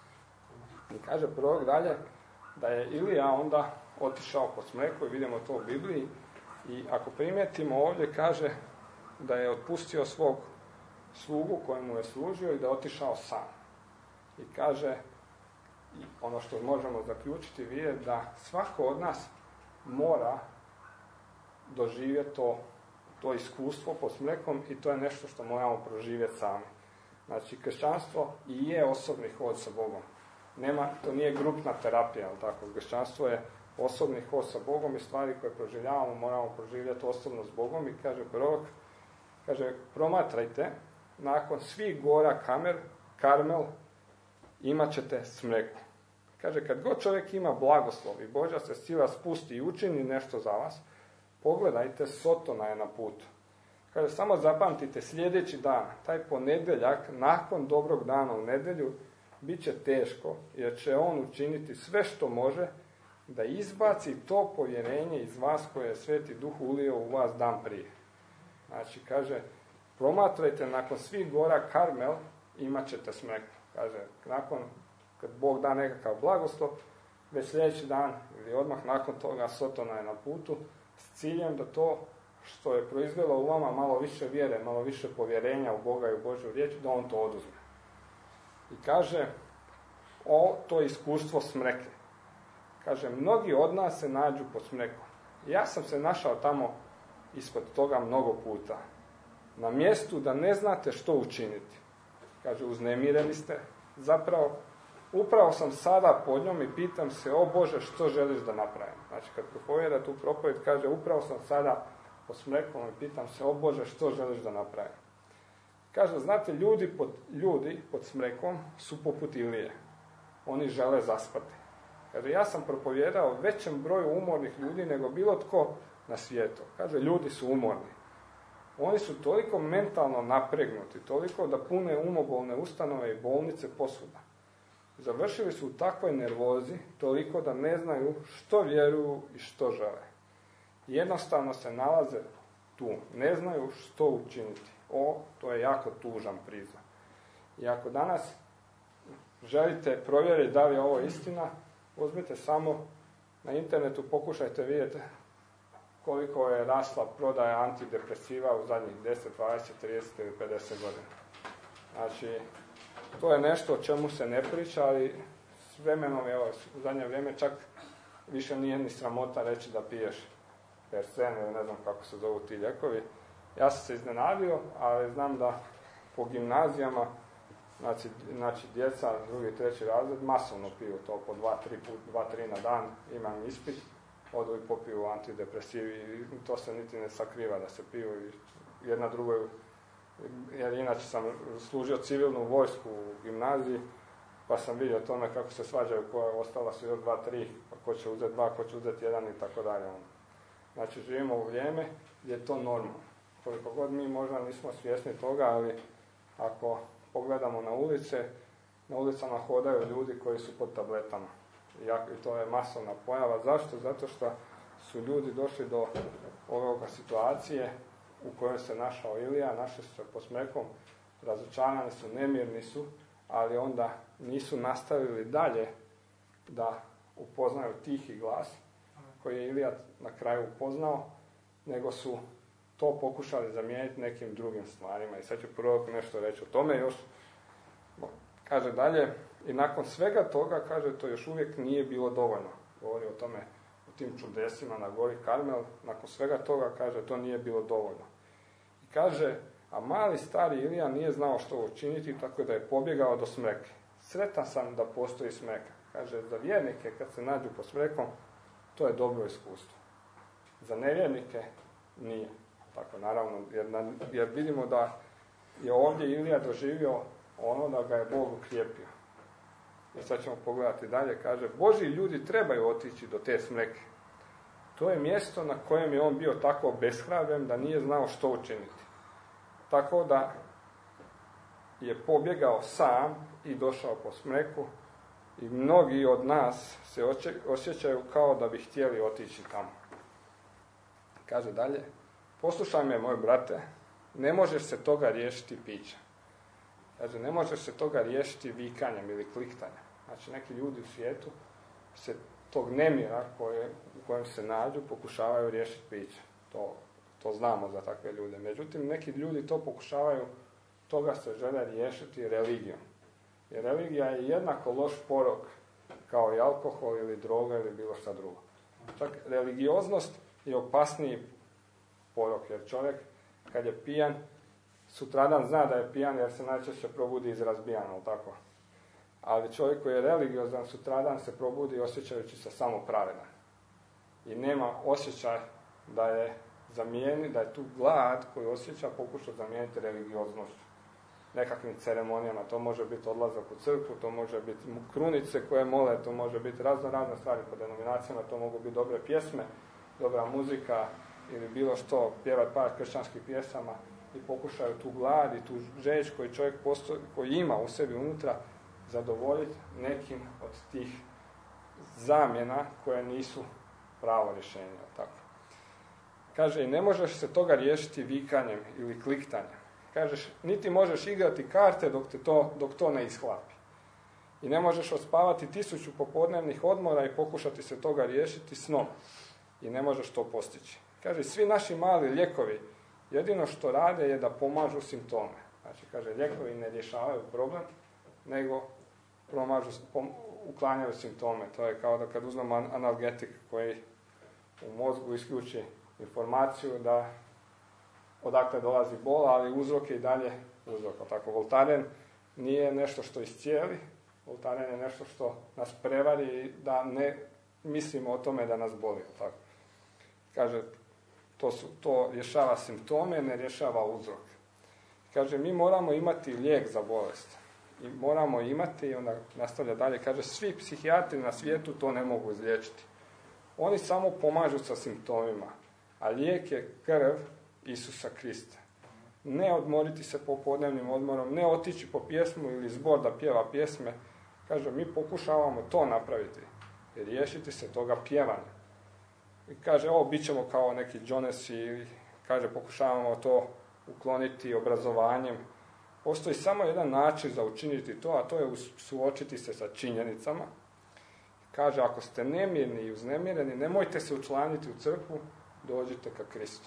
Speaker 1: I kaže prorok dalje da je Ilija onda otišao po smreku i vidimo to u Bibliji i ako primijetimo ovdje kaže da je otpustio svog slugu kojemu je služio i da je otišao sam. I kaže, i ono što možemo zaključiti vidjeti da svako od nas mora doživjeti to iskustvo pod smrekom i to je nešto što moramo proživjeti sami. Znači, kršćanstvo i je osobni hod sa Bogom. To nije grupna terapija, ali tako. Kršćanstvo je osobni hod sa Bogom i stvari koje proživljavamo moramo proživjeti osobno s Bogom i kaže prorok, kaže, promatrajte, nakon svih gora Karmel, imat ćete smreku. Kaže, kad god čovjek ima blagoslov i Božja se sila spusti i učini nešto za vas, pogledajte, Sotona je na putu. Kaže, samo zapamtite, sljedeći dan, taj ponedjeljak, nakon dobrog dana u nedjelju, bit će teško, jer će on učiniti sve što može da izbaci to povjerenje iz vas koje je Sveti Duh ulio u vas dan prije. Znači, kaže, promatrajte, nakon svih gora Karmel, imat ćete smreku. Kaže, kad Bog da nekakav blagoslov, već sljedeći dan ili odmah nakon toga Sotona je na putu s ciljem da to što je proizvelo u vama malo više vjere, malo više povjerenja u Boga i u Božju riječ, da on to oduzme. I kaže, to iskustvo smreke. Kaže, mnogi od nas se nađu pod smrekom. Ja sam se našao tamo ispod toga mnogo puta. Na mjestu da ne znate što učiniti. Kaže, uznemireni ste. Zapravo, upravo sam sada pod njom i pitam se, o Bože, što želiš da napravim? Znači, kad propovjeda tu propovjed, kaže, upravo sam sada pod smrekom i pitam se, o Bože, što želiš da napravim? Kaže, znate, ljudi pod smrekom su poput Ilije. Oni žele zaspati. Kaže, ja sam propovjedao većem broju umornih ljudi nego bilo tko na svijetu. Kaže, ljudi su umorni. Oni su toliko mentalno napregnuti, toliko da pune umobolne ustanove i bolnice posvuda. Završili su u takvoj nervozi, toliko da ne znaju što vjeruju i što žele. Jednostavno se nalaze tu, ne znaju što učiniti. To je jako tužan prizor. I ako danas želite provjeriti da li je ovo istina, uzmite samo na internetu, pokušajte vidjeti koliko je rasla prodaja antidepresiva u zadnjih 10, 20, 30 ili 50 godina. Znači, to je nešto o čemu se ne priča, ali s vremenom, u zadnje vrijeme čak više nije ni sramota reći da piješ Persen ili ne znam kako se zovu ti lijekovi. Ja sam se iznenadio, ali znam da po gimnazijama, znači djeca, 2. i 3. razred, masovno piju to po 2-3 na dan, imam ispit, odu i popiju antidepresivi i to se niti ne sakriva da se piju i jedna drugoj, jer inače sam služio civilnu vojsku u gimnaziji, pa sam vidio tome kako se svađaju, ostala su još 2-3, pa ko će uzeti 2, ko će uzeti 1 i tako dalje. Znači, živimo u vrijeme gdje je to normalno. Koliko god mi možda nismo svjesni toga, ali ako pogledamo na ulice, na ulicama hodaju ljudi koji su pod tabletama. I to je masovna pojava. Zašto? Zato što su ljudi došli do ovoga situacije u kojoj se našao Ilija, našli su se pod smrekom, razočarani su, nemirni su, ali onda nisu nastavili dalje da upoznaju tihi glas koji je Ilija na kraju upoznao, nego su to pokušali zamijeniti nekim drugim stvarima. I sad ću prvo nešto reći o tome još. Kaže dalje, i nakon svega toga, kaže, to još uvijek nije bilo dovoljno. Govori o tome, o tim čudesima na gori Karmel. Nakon svega toga, kaže, to nije bilo dovoljno. I kaže, a mali stari Ilija nije znao što učiniti, tako da je pobjegao do smreke. Sretan sam da postoji smreka. Kaže, za vjernike kad se nađu pod smrekom, to je dobro iskustvo. Za nevjernike nije. Tako, naravno, jer vidimo da je ovdje Ilija doživio ono da ga je Bog ukrijepio. I sad ćemo pogledati dalje, kaže, Božji ljudi trebaju otići do te smreke. To je mjesto na kojem je on bio tako obeshrabren da nije znao što učiniti. Tako da je pobjegao sam i došao po smreku i mnogi od nas se osjećaju kao da bi htjeli otići tamo. Kaže dalje, poslušaj me, moj brate, ne možeš se toga riješiti pićem. Kaže, ne možeš se toga riješiti vikanjem ili kliktanjem. Znači, neki ljudi u svijetu se tog nemira u kojem se nađu pokušavaju riješiti pićem. To znamo za takve ljude. Međutim, neki ljudi to pokušavaju, toga se žele riješiti religijom. Jer religija je jednako loš porok kao i alkohol ili droga ili bilo šta drugo. Čak religioznost je opasniji porok, jer čovjek kad je pijan, sutradan zna da je pijan jer se najčešće probudi iz razbijana, tako? Ali čovjek koji je religiozan sutradan se probudi osjećajući se samo pravedan. I nema osjećaj da je tu glad koju osjeća pokušao zamijeniti religioznošću. Nekakvim ceremonijama, to može biti odlazak u crkvu, to može biti krunice koje mole, to može biti razne stvari po denominacijama, to mogu biti dobre pjesme, dobra muzika ili bilo što, pjevati par kršćanskih pjesama i pokušaju tu glad i tu žeđ koji čovjek koji ima u sebi unutra zadovoljiti nekim od tih zamjena koje nisu pravo rješenje. Tako. Kaže, i ne možeš se toga riješiti vikanjem ili kliktanjem. Kažeš, niti možeš igrati karte dok to ne ishlapi. I ne možeš odspavati 1000 popodnevnih odmora i pokušati se toga riješiti snom. I ne možeš to postići. Kaže, svi naši mali lijekovi jedino što rade je da pomažu simptome. Znači, kaže, lijekovi ne rješavaju problem, nego uklanjaju simptome. To je kao da kad uzmemo analgetik koji u mozgu isključi informaciju da odakle dolazi bol, ali uzrok je i dalje uzrok. Tako, Voltaren nije nešto što iscijeli, Voltaren je nešto što nas prevari da ne mislimo o tome da nas boli. Tako. Kaže, to rješava simptome, ne rješava uzrok. Kaže, mi moramo imati lijek za bolest. I moramo imati, i onda nastavlja dalje, kaže, svi psihijatri na svijetu to ne mogu izliječiti. Oni samo pomažu sa simptomima, a lijek je krv Isusa Krista. Ne odmoriti se popodnevnim odmorom, ne otići po pjesmu ili zbor da pjeva pjesme. Kaže, mi pokušavamo to napraviti, riješiti se toga pjevanja. I kaže, bit ćemo kao neki Jonesi, ili kaže, pokušavamo to ukloniti obrazovanjem. Postoji samo jedan način za učiniti to, a to je suočiti se sa činjenicama. Kaže, ako ste nemirni i uznemireni, nemojte se učlaniti u crkvu, dođite ka Kristu.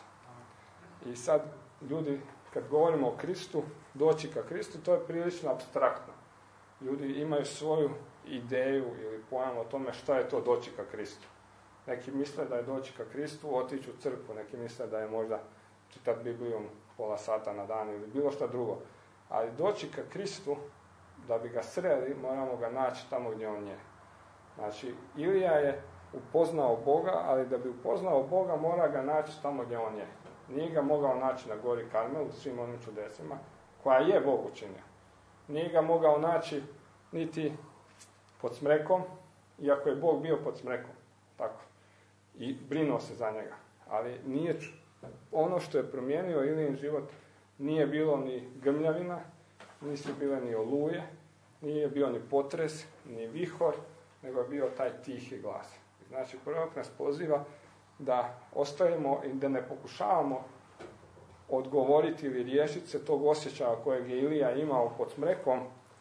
Speaker 1: I sad, ljudi, kad govorimo o Kristu, doći ka Kristu, to je prilično apstraktno. Ljudi imaju svoju ideju ili pojam o tome šta je to doći ka Kristu. Neki misle da je doći ka Kristu, otići u crkvu, neki misle da je možda čitati Bibliju pola sata na dan ili bilo šta drugo. Ali doći ka Kristu, da bi ga sreli, moramo ga naći tamo gdje on je. Znači, Ilija je upoznao Boga, ali da bi upoznao Boga, mora ga naći tamo gdje on je. Nije ga mogao naći na gori Karmelu, svim onim čudesima, koja je Bog učinio. Nije ga mogao naći niti pod smrekom, iako je Bog bio pod smrekom. Tako. I brinuo se za njega. Ali nije ono što je promijenio Ilijin život, nije bilo ni grmljavina, nisu bile ni oluje, nije bio ni potres, ni vihor, nego je bio taj tihi glas. Znači, prorok nas poziva da ostajemo i da ne pokušavamo odgovoriti ili riješiti se tog osjećaja kojeg je Ilija imao pod smrekom,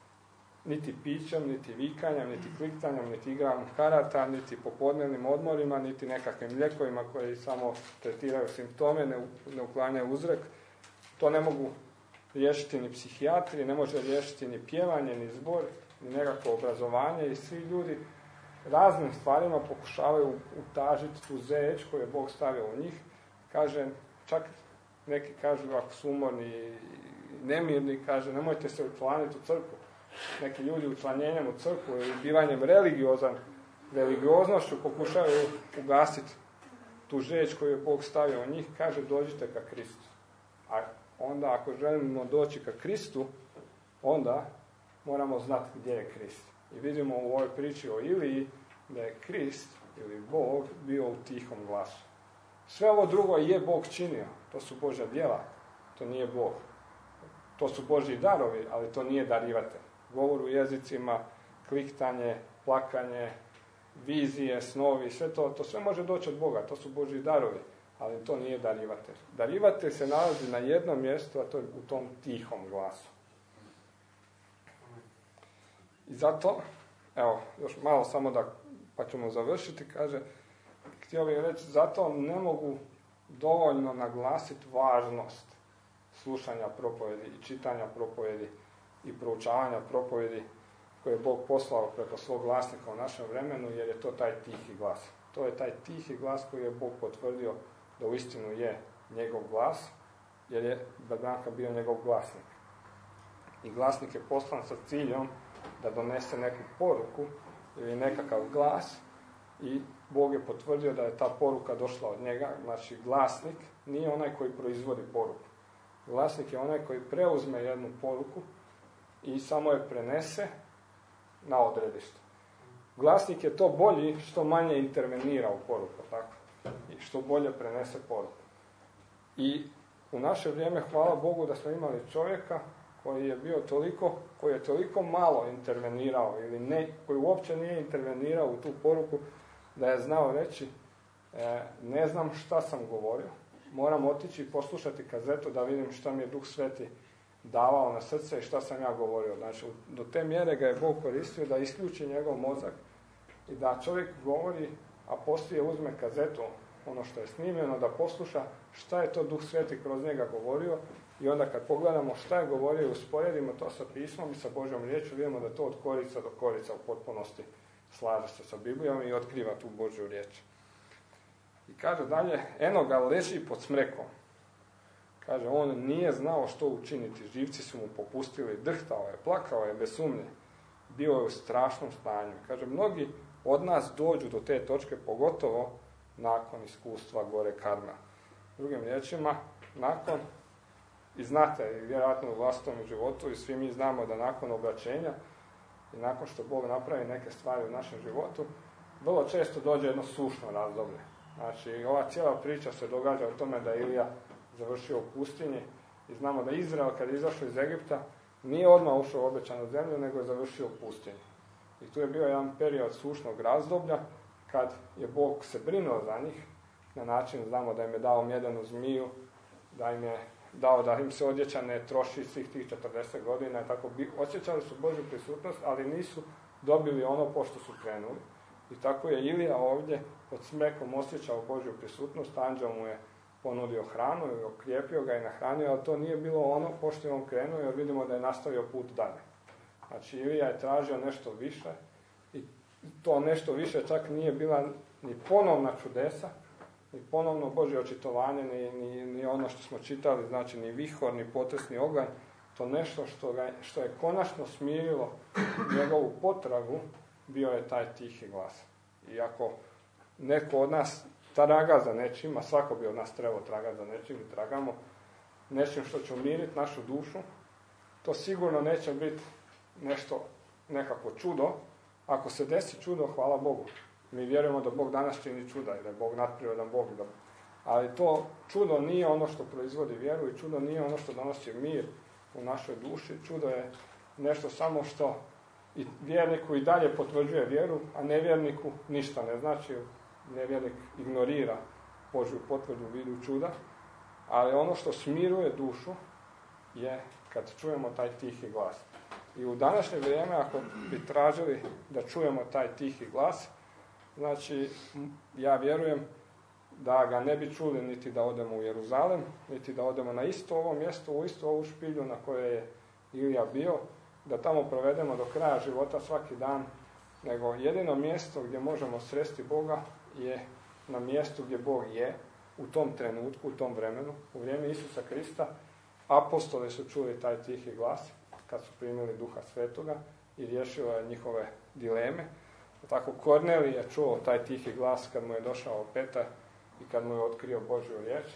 Speaker 1: niti pićem, niti vikanjem, niti kliktanjem, niti igranjem karata, niti popodnevnim odmorima, niti nekakvim lijekovima koji samo tretiraju simptome, ne uklanjaju uzrok. To ne mogu riješiti ni psihijatri, ne može riješiti ni pjevanje, ni zbor, ni nekakvo obrazovanje i svi ljudi raznim stvarima pokušavaju utažiti tu zeč koju je Bog stavio u njih. Kaže, čak neki kažu ako su umorni i nemirni, kaže nemojte se učlaniti u crkvu. Neki ljudi učlanjenjem u crkvu ili bivanjem religioznošću pokušaju ugasiti tu žeđ koju je Bog stavio u njih, kaže dođite ka Kristu. A onda ako želimo doći ka Kristu, onda moramo znati gdje je Krist. I vidimo u ovoj priči o Iliji da je Krist ili Bog bio u tihom glasu. Sve ovo drugo je Bog činio, to su Božja djela, to nije Bog. To su Božji darovi, ali to nije darivatelj. Govor u jezicima, kliktanje, plakanje, vizije, snovi, sve to sve može doći od Boga, to su Božji darovi, ali to nije darivatelj. Darivatelj se nalazi na jednom mjestu, a to je u tom tihom glasu. I zato, evo, još malo samo pa ćemo završiti, kaže, htio bih reći, zato ne mogu dovoljno naglasiti važnost slušanja propovjedi i čitanja propovjedi i proučavanja propovjedi koje je Bog poslao preko svog glasnika u našem vremenu, jer je to taj tihi glas. To je taj tihi glas koji je Bog potvrdio da uistinu je njegov glas, jer je Branka bio njegov glasnik. I glasnik je poslan sa ciljem da donese neku poruku ili nekakav glas i Bog je potvrdio da je ta poruka došla od njega. Znači, glasnik nije onaj koji proizvodi poruku. Glasnik je onaj koji preuzme jednu poruku i samo je prenese na odredište. Glasnik je to bolji što manje intervenira u poruku, tako? I što bolje prenese poruku. I u naše vrijeme, hvala Bogu da smo imali čovjeka koji je toliko malo intervenirao ili ne, koji uopće nije intervenirao u tu poruku, da je znao reći, ne znam šta sam govorio, moram otići i poslušati kazetu da vidim šta mi je Duh Sveti davao na srce i šta sam ja govorio. Znači, do te mjere ga je Bog koristio da isključi njegov mozak i da čovjek govori, a poslije uzme kazetu, ono što je snimljeno, da posluša šta je to Duh Sveti kroz njega govorio i onda kad pogledamo šta je govorio i usporedimo to sa pismom i sa Božjom riječju, vidimo da to od korica do korica u potpunosti slaže se sa Biblijom i otkriva tu Božju riječ. I kaže dalje, eno ga leži pod smrekom. Kaže, on nije znao što učiniti, živci su mu popustili, drhtao je, plakao je bez sumnje, bio je u strašnom stanju. Kaže, mnogi od nas dođu do te točke, pogotovo nakon iskustva gore karma. Drugim riječima, nakon, i znate, vjerojatno u vlastitom životu, i svi mi znamo da nakon obraćenja i nakon što Bog napravi neke stvari u našem životu, vrlo često dođe jedno sušno razdoblje. Znači, ova cijela priča se događa o tome da je Ilija završio u pustinji i znamo da Izrael, kad je izašao iz Egipta, nije odmah ušao u obećanu zemlju, nego je završio u pustinji. I tu je bio jedan period sušnog razdoblja, kad je Bog se brinuo za njih, na način, znamo da im je dao mjedenu zmiju, da im je dao da im se odjeća ne troši svih tih 40 godina, tako osjećali su Božju prisutnost, ali nisu dobili ono pošto su krenuli. I tako je Ilija ovdje pod smrekom osjećao Božju prisutnost, anđel mu je ponudio hranu i okrijepio ga i nahranio, ali to nije bilo ono pošto je on krenuo, jer vidimo da je nastavio put dalje. Znači, Ilija je tražio nešto više i to nešto više čak nije bila ni ponovna čudesa, ni ponovno Božje očitovanje, ni ono što smo čitali, znači ni vihor, ni potresni oganj, to nešto što je konačno smirilo njegovu potragu, bio je taj tihi glas. I ako neko od nas traga za nečim, a svako bi od nas trebao tragati za nečim i tragamo, nečim što će umiriti našu dušu, to sigurno neće biti nekako čudo. Ako se desi čudo, hvala Bogu. Mi vjerujemo da Bog danas čini čuda i da je Bog nadprirodan Bog. Ali to čudo nije ono što proizvodi vjeru i čudo nije ono što donosi mir u našoj duši. Čudo je nešto samo što i vjerniku i dalje potvrđuje vjeru, a nevjerniku ništa ne znači. Nevjernik ignorira Božju potvrdu u vidu čuda, ali ono što smiruje dušu je kad čujemo taj tihi glas. I u današnje vrijeme, ako bi tražili da čujemo taj tihi glas, znači, ja vjerujem da ga ne bi čuli niti da odemo u Jeruzalem, niti da odemo na isto ovo mjesto, u istu ovu špilju na kojoj je Ilija bio, da tamo provedemo do kraja života svaki dan, nego jedino mjesto gdje možemo sresti Boga je na mjestu gdje Bog je, u tom trenutku, u tom vremenu, u vrijeme Isusa Krista. Apostoli su čuli taj tihi glas kad su primili Duha Svetoga i riješilo je njihove dileme. Tako Kornelij je čuo taj tihi glas kad mu je došao Petar i kad mu je otkrio Božju riječ.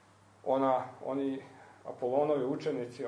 Speaker 1: Oni Apolonovi učenici,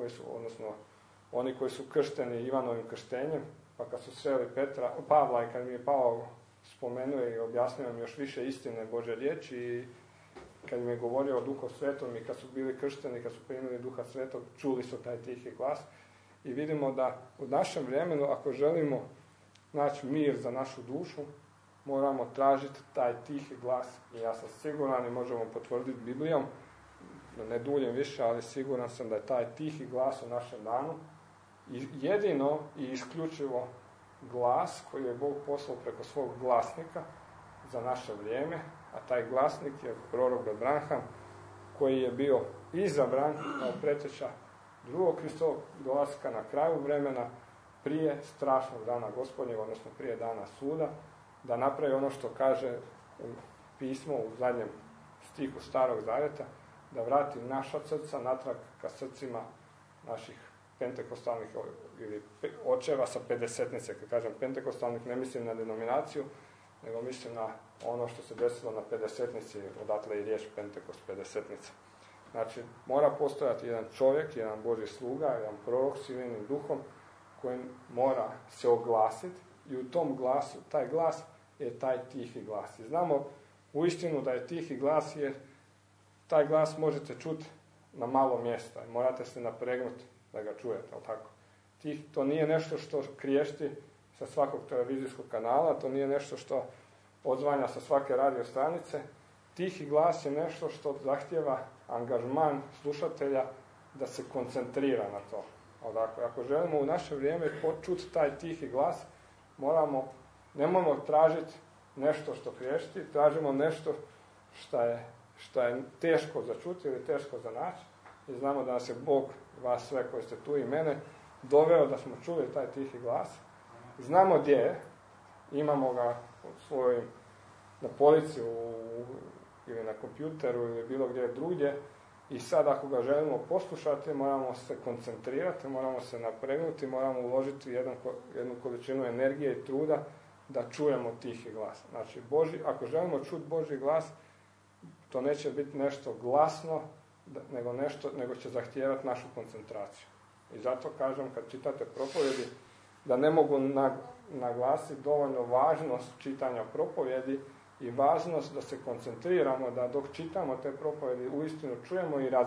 Speaker 1: oni koji su kršteni Ivanovim krštenjem, pa kad su sreli Pavla i kad mi je Pavao spomenuo i objasnio im još više istine Božje riječi i kad im je govorio o Duhu Svetom i kad su bili kršteni, kad su primili Duha Svetog, čuli su taj tihi glas. I vidimo da u našem vremenu, ako želimo naći mir za našu dušu, moramo tražiti taj tihi glas. I ja sam siguran i možemo potvrditi Biblijom, da ne duljim više, ali siguran sam da je taj tihi glas u našem danu jedino i isključivo glas koji je Bog poslao preko svog glasnika za naše vrijeme, a taj glasnik je prorok Branham, koji je bio izabran kao preteča drugog Hristovog dolaska na kraju vremena, prije strašnog dana Gospodnjeg, odnosno prije dana suda, da napravi ono što kaže u pismu u zadnjem stihu Starog Zavjeta, da vrati naša srca natrag ka srcima naših pentekostalnih ili očeva sa pedesetnice. Kad kažem pentekostalnih, ne mislim na denominaciju, nego mislim na ono što se desilo na pedesetnici, odatle i riječ Pentekost, pedesetnica. Znači, mora postojati jedan čovjek, jedan Božji sluga, jedan prorok s silnim duhom, koji mora se oglasiti i u tom glasu, taj glas je taj tihi glas. I znamo uistinu da je tihi glas, jer taj glas možete čuti na malo mjesta i morate se napregnuti da ga čujete, ali tako? To nije nešto što kriješti sa svakog televizijskog kanala, to nije nešto što odzvanja sa svake radio stranice. Tihi glas je nešto što zahtijeva angažman slušatelja da se koncentrira na to. Dakle, ako želimo u naše vrijeme čuti taj tihi glas, nemojmo tražiti nešto što kriješti, tražimo nešto što je teško za čuti ili teško za naći. I znamo da nas je Bog, vas sve koji ste tu i mene, doveo da smo čuli taj tihi glas. Znamo gdje je, imamo ga na polici ili na kompjuteru ili bilo gdje drugdje. I sad ako ga želimo poslušati, moramo se koncentrirati, moramo se napregnuti, moramo uložiti jednu količinu energije i truda da čujemo tihi glas. Znači, ako želimo čuti Božji glas, to neće biti nešto glasno, nego će zahtijevati našu koncentraciju. I zato kažem, kad čitate propovjedi, da ne mogu naglasiti dovoljno važnost čitanja propovjedi i važnost da se koncentriramo, da dok čitamo te propovjedi uistinu čujemo i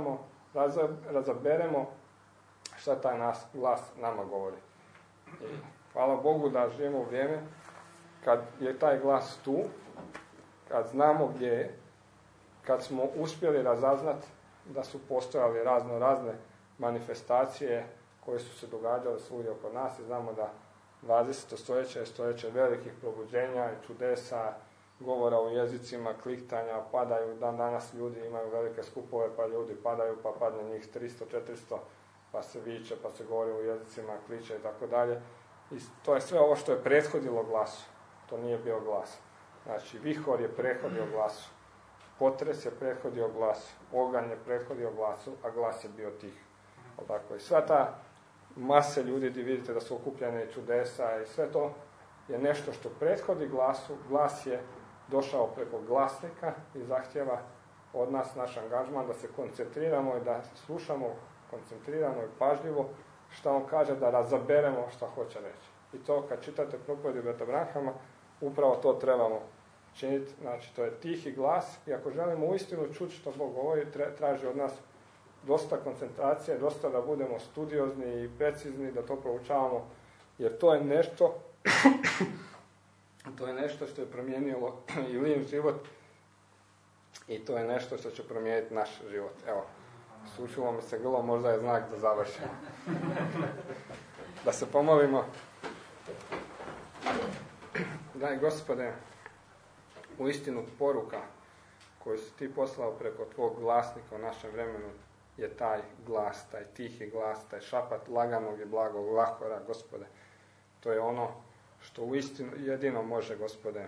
Speaker 1: razaberemo šta taj glas nama govori. I hvala Bogu da živimo u vrijeme kad je taj glas tu, kad znamo gdje je, kad smo uspjeli razaznati da su postojali razne manifestacije koje su se događale svugdje oko nas i znamo da 20. stoljeće je stoljeće velikih probuđenja i čudesa, govora u jezicima, kliktanja, padaju, danas ljudi imaju velike skupove, pa ljudi padaju, pa padne njih 300, 400, pa se viče, pa se govori u jezicima, kliče i tako dalje. I to je sve ovo što je prethodilo glasu. To nije bio glas. Znači, vihor je prethodio glasu. Potres je prethodio glasu. Oganj je prethodio glasu, a glas je bio tih. Tako, i sva ta mase ljudi gdje vidite da su okupljene čudesa i sve to je nešto što prethodi glasu. Glas je došao preko glasnika i zahtjeva od nas naš angažman da se koncentriramo i da slušamo koncentrirano i pažljivo što on kaže, da razaberemo što hoće reći. I to kad čitate propovjedi brata Branhama, upravo to trebamo činiti. Znači, to je tihi glas i ako želimo uistinu čuti što Bog govori, traži od nas dosta koncentracije, dosta da budemo studiozni i precizni, da to proučavamo, jer to je nešto što je promijenilo i Lin život i to je nešto što će promijeniti naš život. Evo, sušilo mi se grlo, možda je znak da završimo. Da se pomolimo. Daj Gospode, uistinu poruka koju si ti poslao preko tvog glasnika u našem vremenu je taj glas, taj tihi glas, taj šapat laganog i blagog lahora, Gospode. To je ono što uistinu jedino može, Gospode,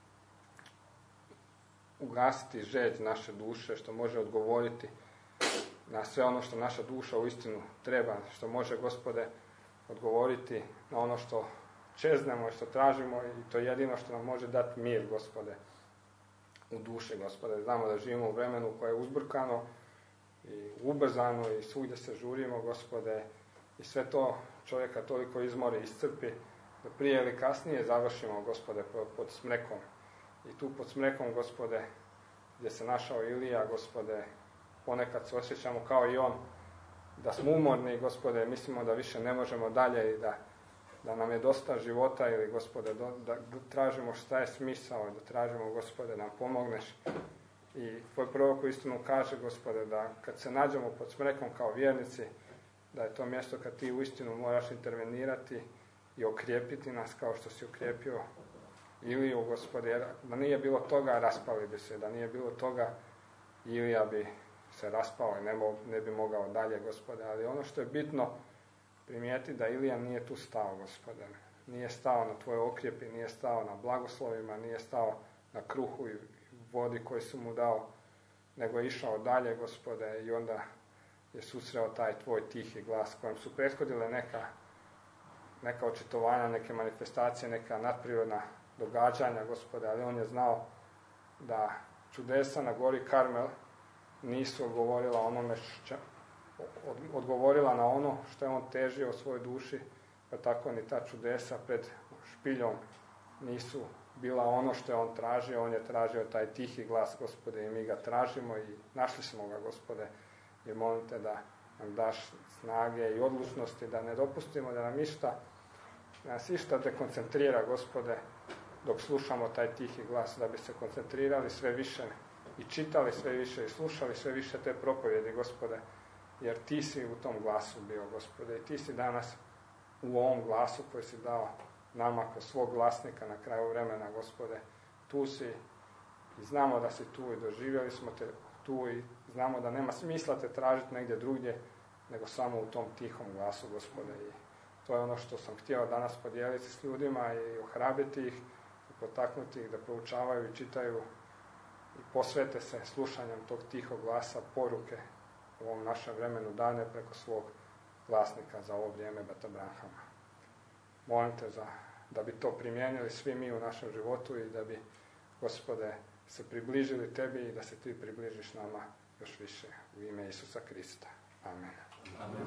Speaker 1: ugasiti želj naše duše, što može odgovoriti na sve ono što naša duša uistinu treba, što može, Gospode, odgovoriti na ono što čeznemo i što tražimo i to je jedino što nam može dati mir, Gospode. u duši, Gospode. Znamo da živimo u vremenu koje je uzburkano i ubrzano i svugdje se žurimo, Gospode, i sve to čovjeka toliko izmori, iscrpi, da prije ili kasnije završimo, Gospode, pod smrekom. I tu pod smrekom, Gospode, gdje se našao Ilija, Gospode, ponekad se osjećamo kao i on, da smo umorni, Gospode, mislimo da više ne možemo dalje i da nam je dosta života, ili, Gospode, da tražimo šta je smisao, da tražimo, Gospode, da nam pomogneš. I tvoj prorok uistinu kaže, Gospode, da kad se nađemo pod smrekom kao vjernici, da je to mjesto kad ti uistinu moraš intervenirati i okrijepiti nas kao što si okrijepio Iliju, Gospode, jer da nije bilo toga raspali bi se, da nije bilo toga Ilija bi se raspao i ne bi mogao dalje, Gospode. Ali ono što je bitno primijeti da Ilija nije tu stao, Gospode. Nije stao na tvoje okrijepi, nije stao na blagoslovima, nije stao na kruhu i vodi koji su mu dao, nego je išao dalje, Gospode, i onda je susreo taj tvoj tihi glas kojem su prethodile neka očitovanja, neke manifestacije, neka nadprirodna događanja, Gospode, ali on je znao da čudesa na gori Karmel nisu odgovorila na ono što je on težio u svojoj duši, pa tako ni ta čudesa pred špiljom nisu bila ono što je on tražio. On je tražio taj tihi glas, Gospode, i mi ga tražimo i našli smo ga, Gospode, i molim te da nam daš snage i odlučnosti, da ne dopustimo da nas išta dekoncentrira, Gospode, dok slušamo taj tihi glas, da bi se koncentrirali sve više i čitali sve više i slušali sve više te propovjedi, Gospode, jer ti si u tom glasu bio, Gospode, i ti si danas u ovom glasu koji si dao nama kao svog glasnika na kraju vremena, Gospode. Tu si i znamo da si tu i doživjeli smo te tu i znamo da nema smisla te tražiti negdje drugdje, nego samo u tom tihom glasu, Gospode. I to je ono što sam htio danas podijeliti s ljudima i ohrabriti ih i potaknuti ih da proučavaju i čitaju i posvete se slušanjem tog tihog glasa, poruke u ovom našem vremenu dane preko svog glasnika za ovo vrijeme Brata Branhama. Molim te da bi to primijenili svi mi u našem životu i da bi, Gospode, se približili tebi i da se ti približiš nama još više u ime Isusa Krista. Amen. Amen.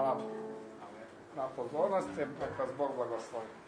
Speaker 1: na pozornosti. Nek vas Bog blagoslovi.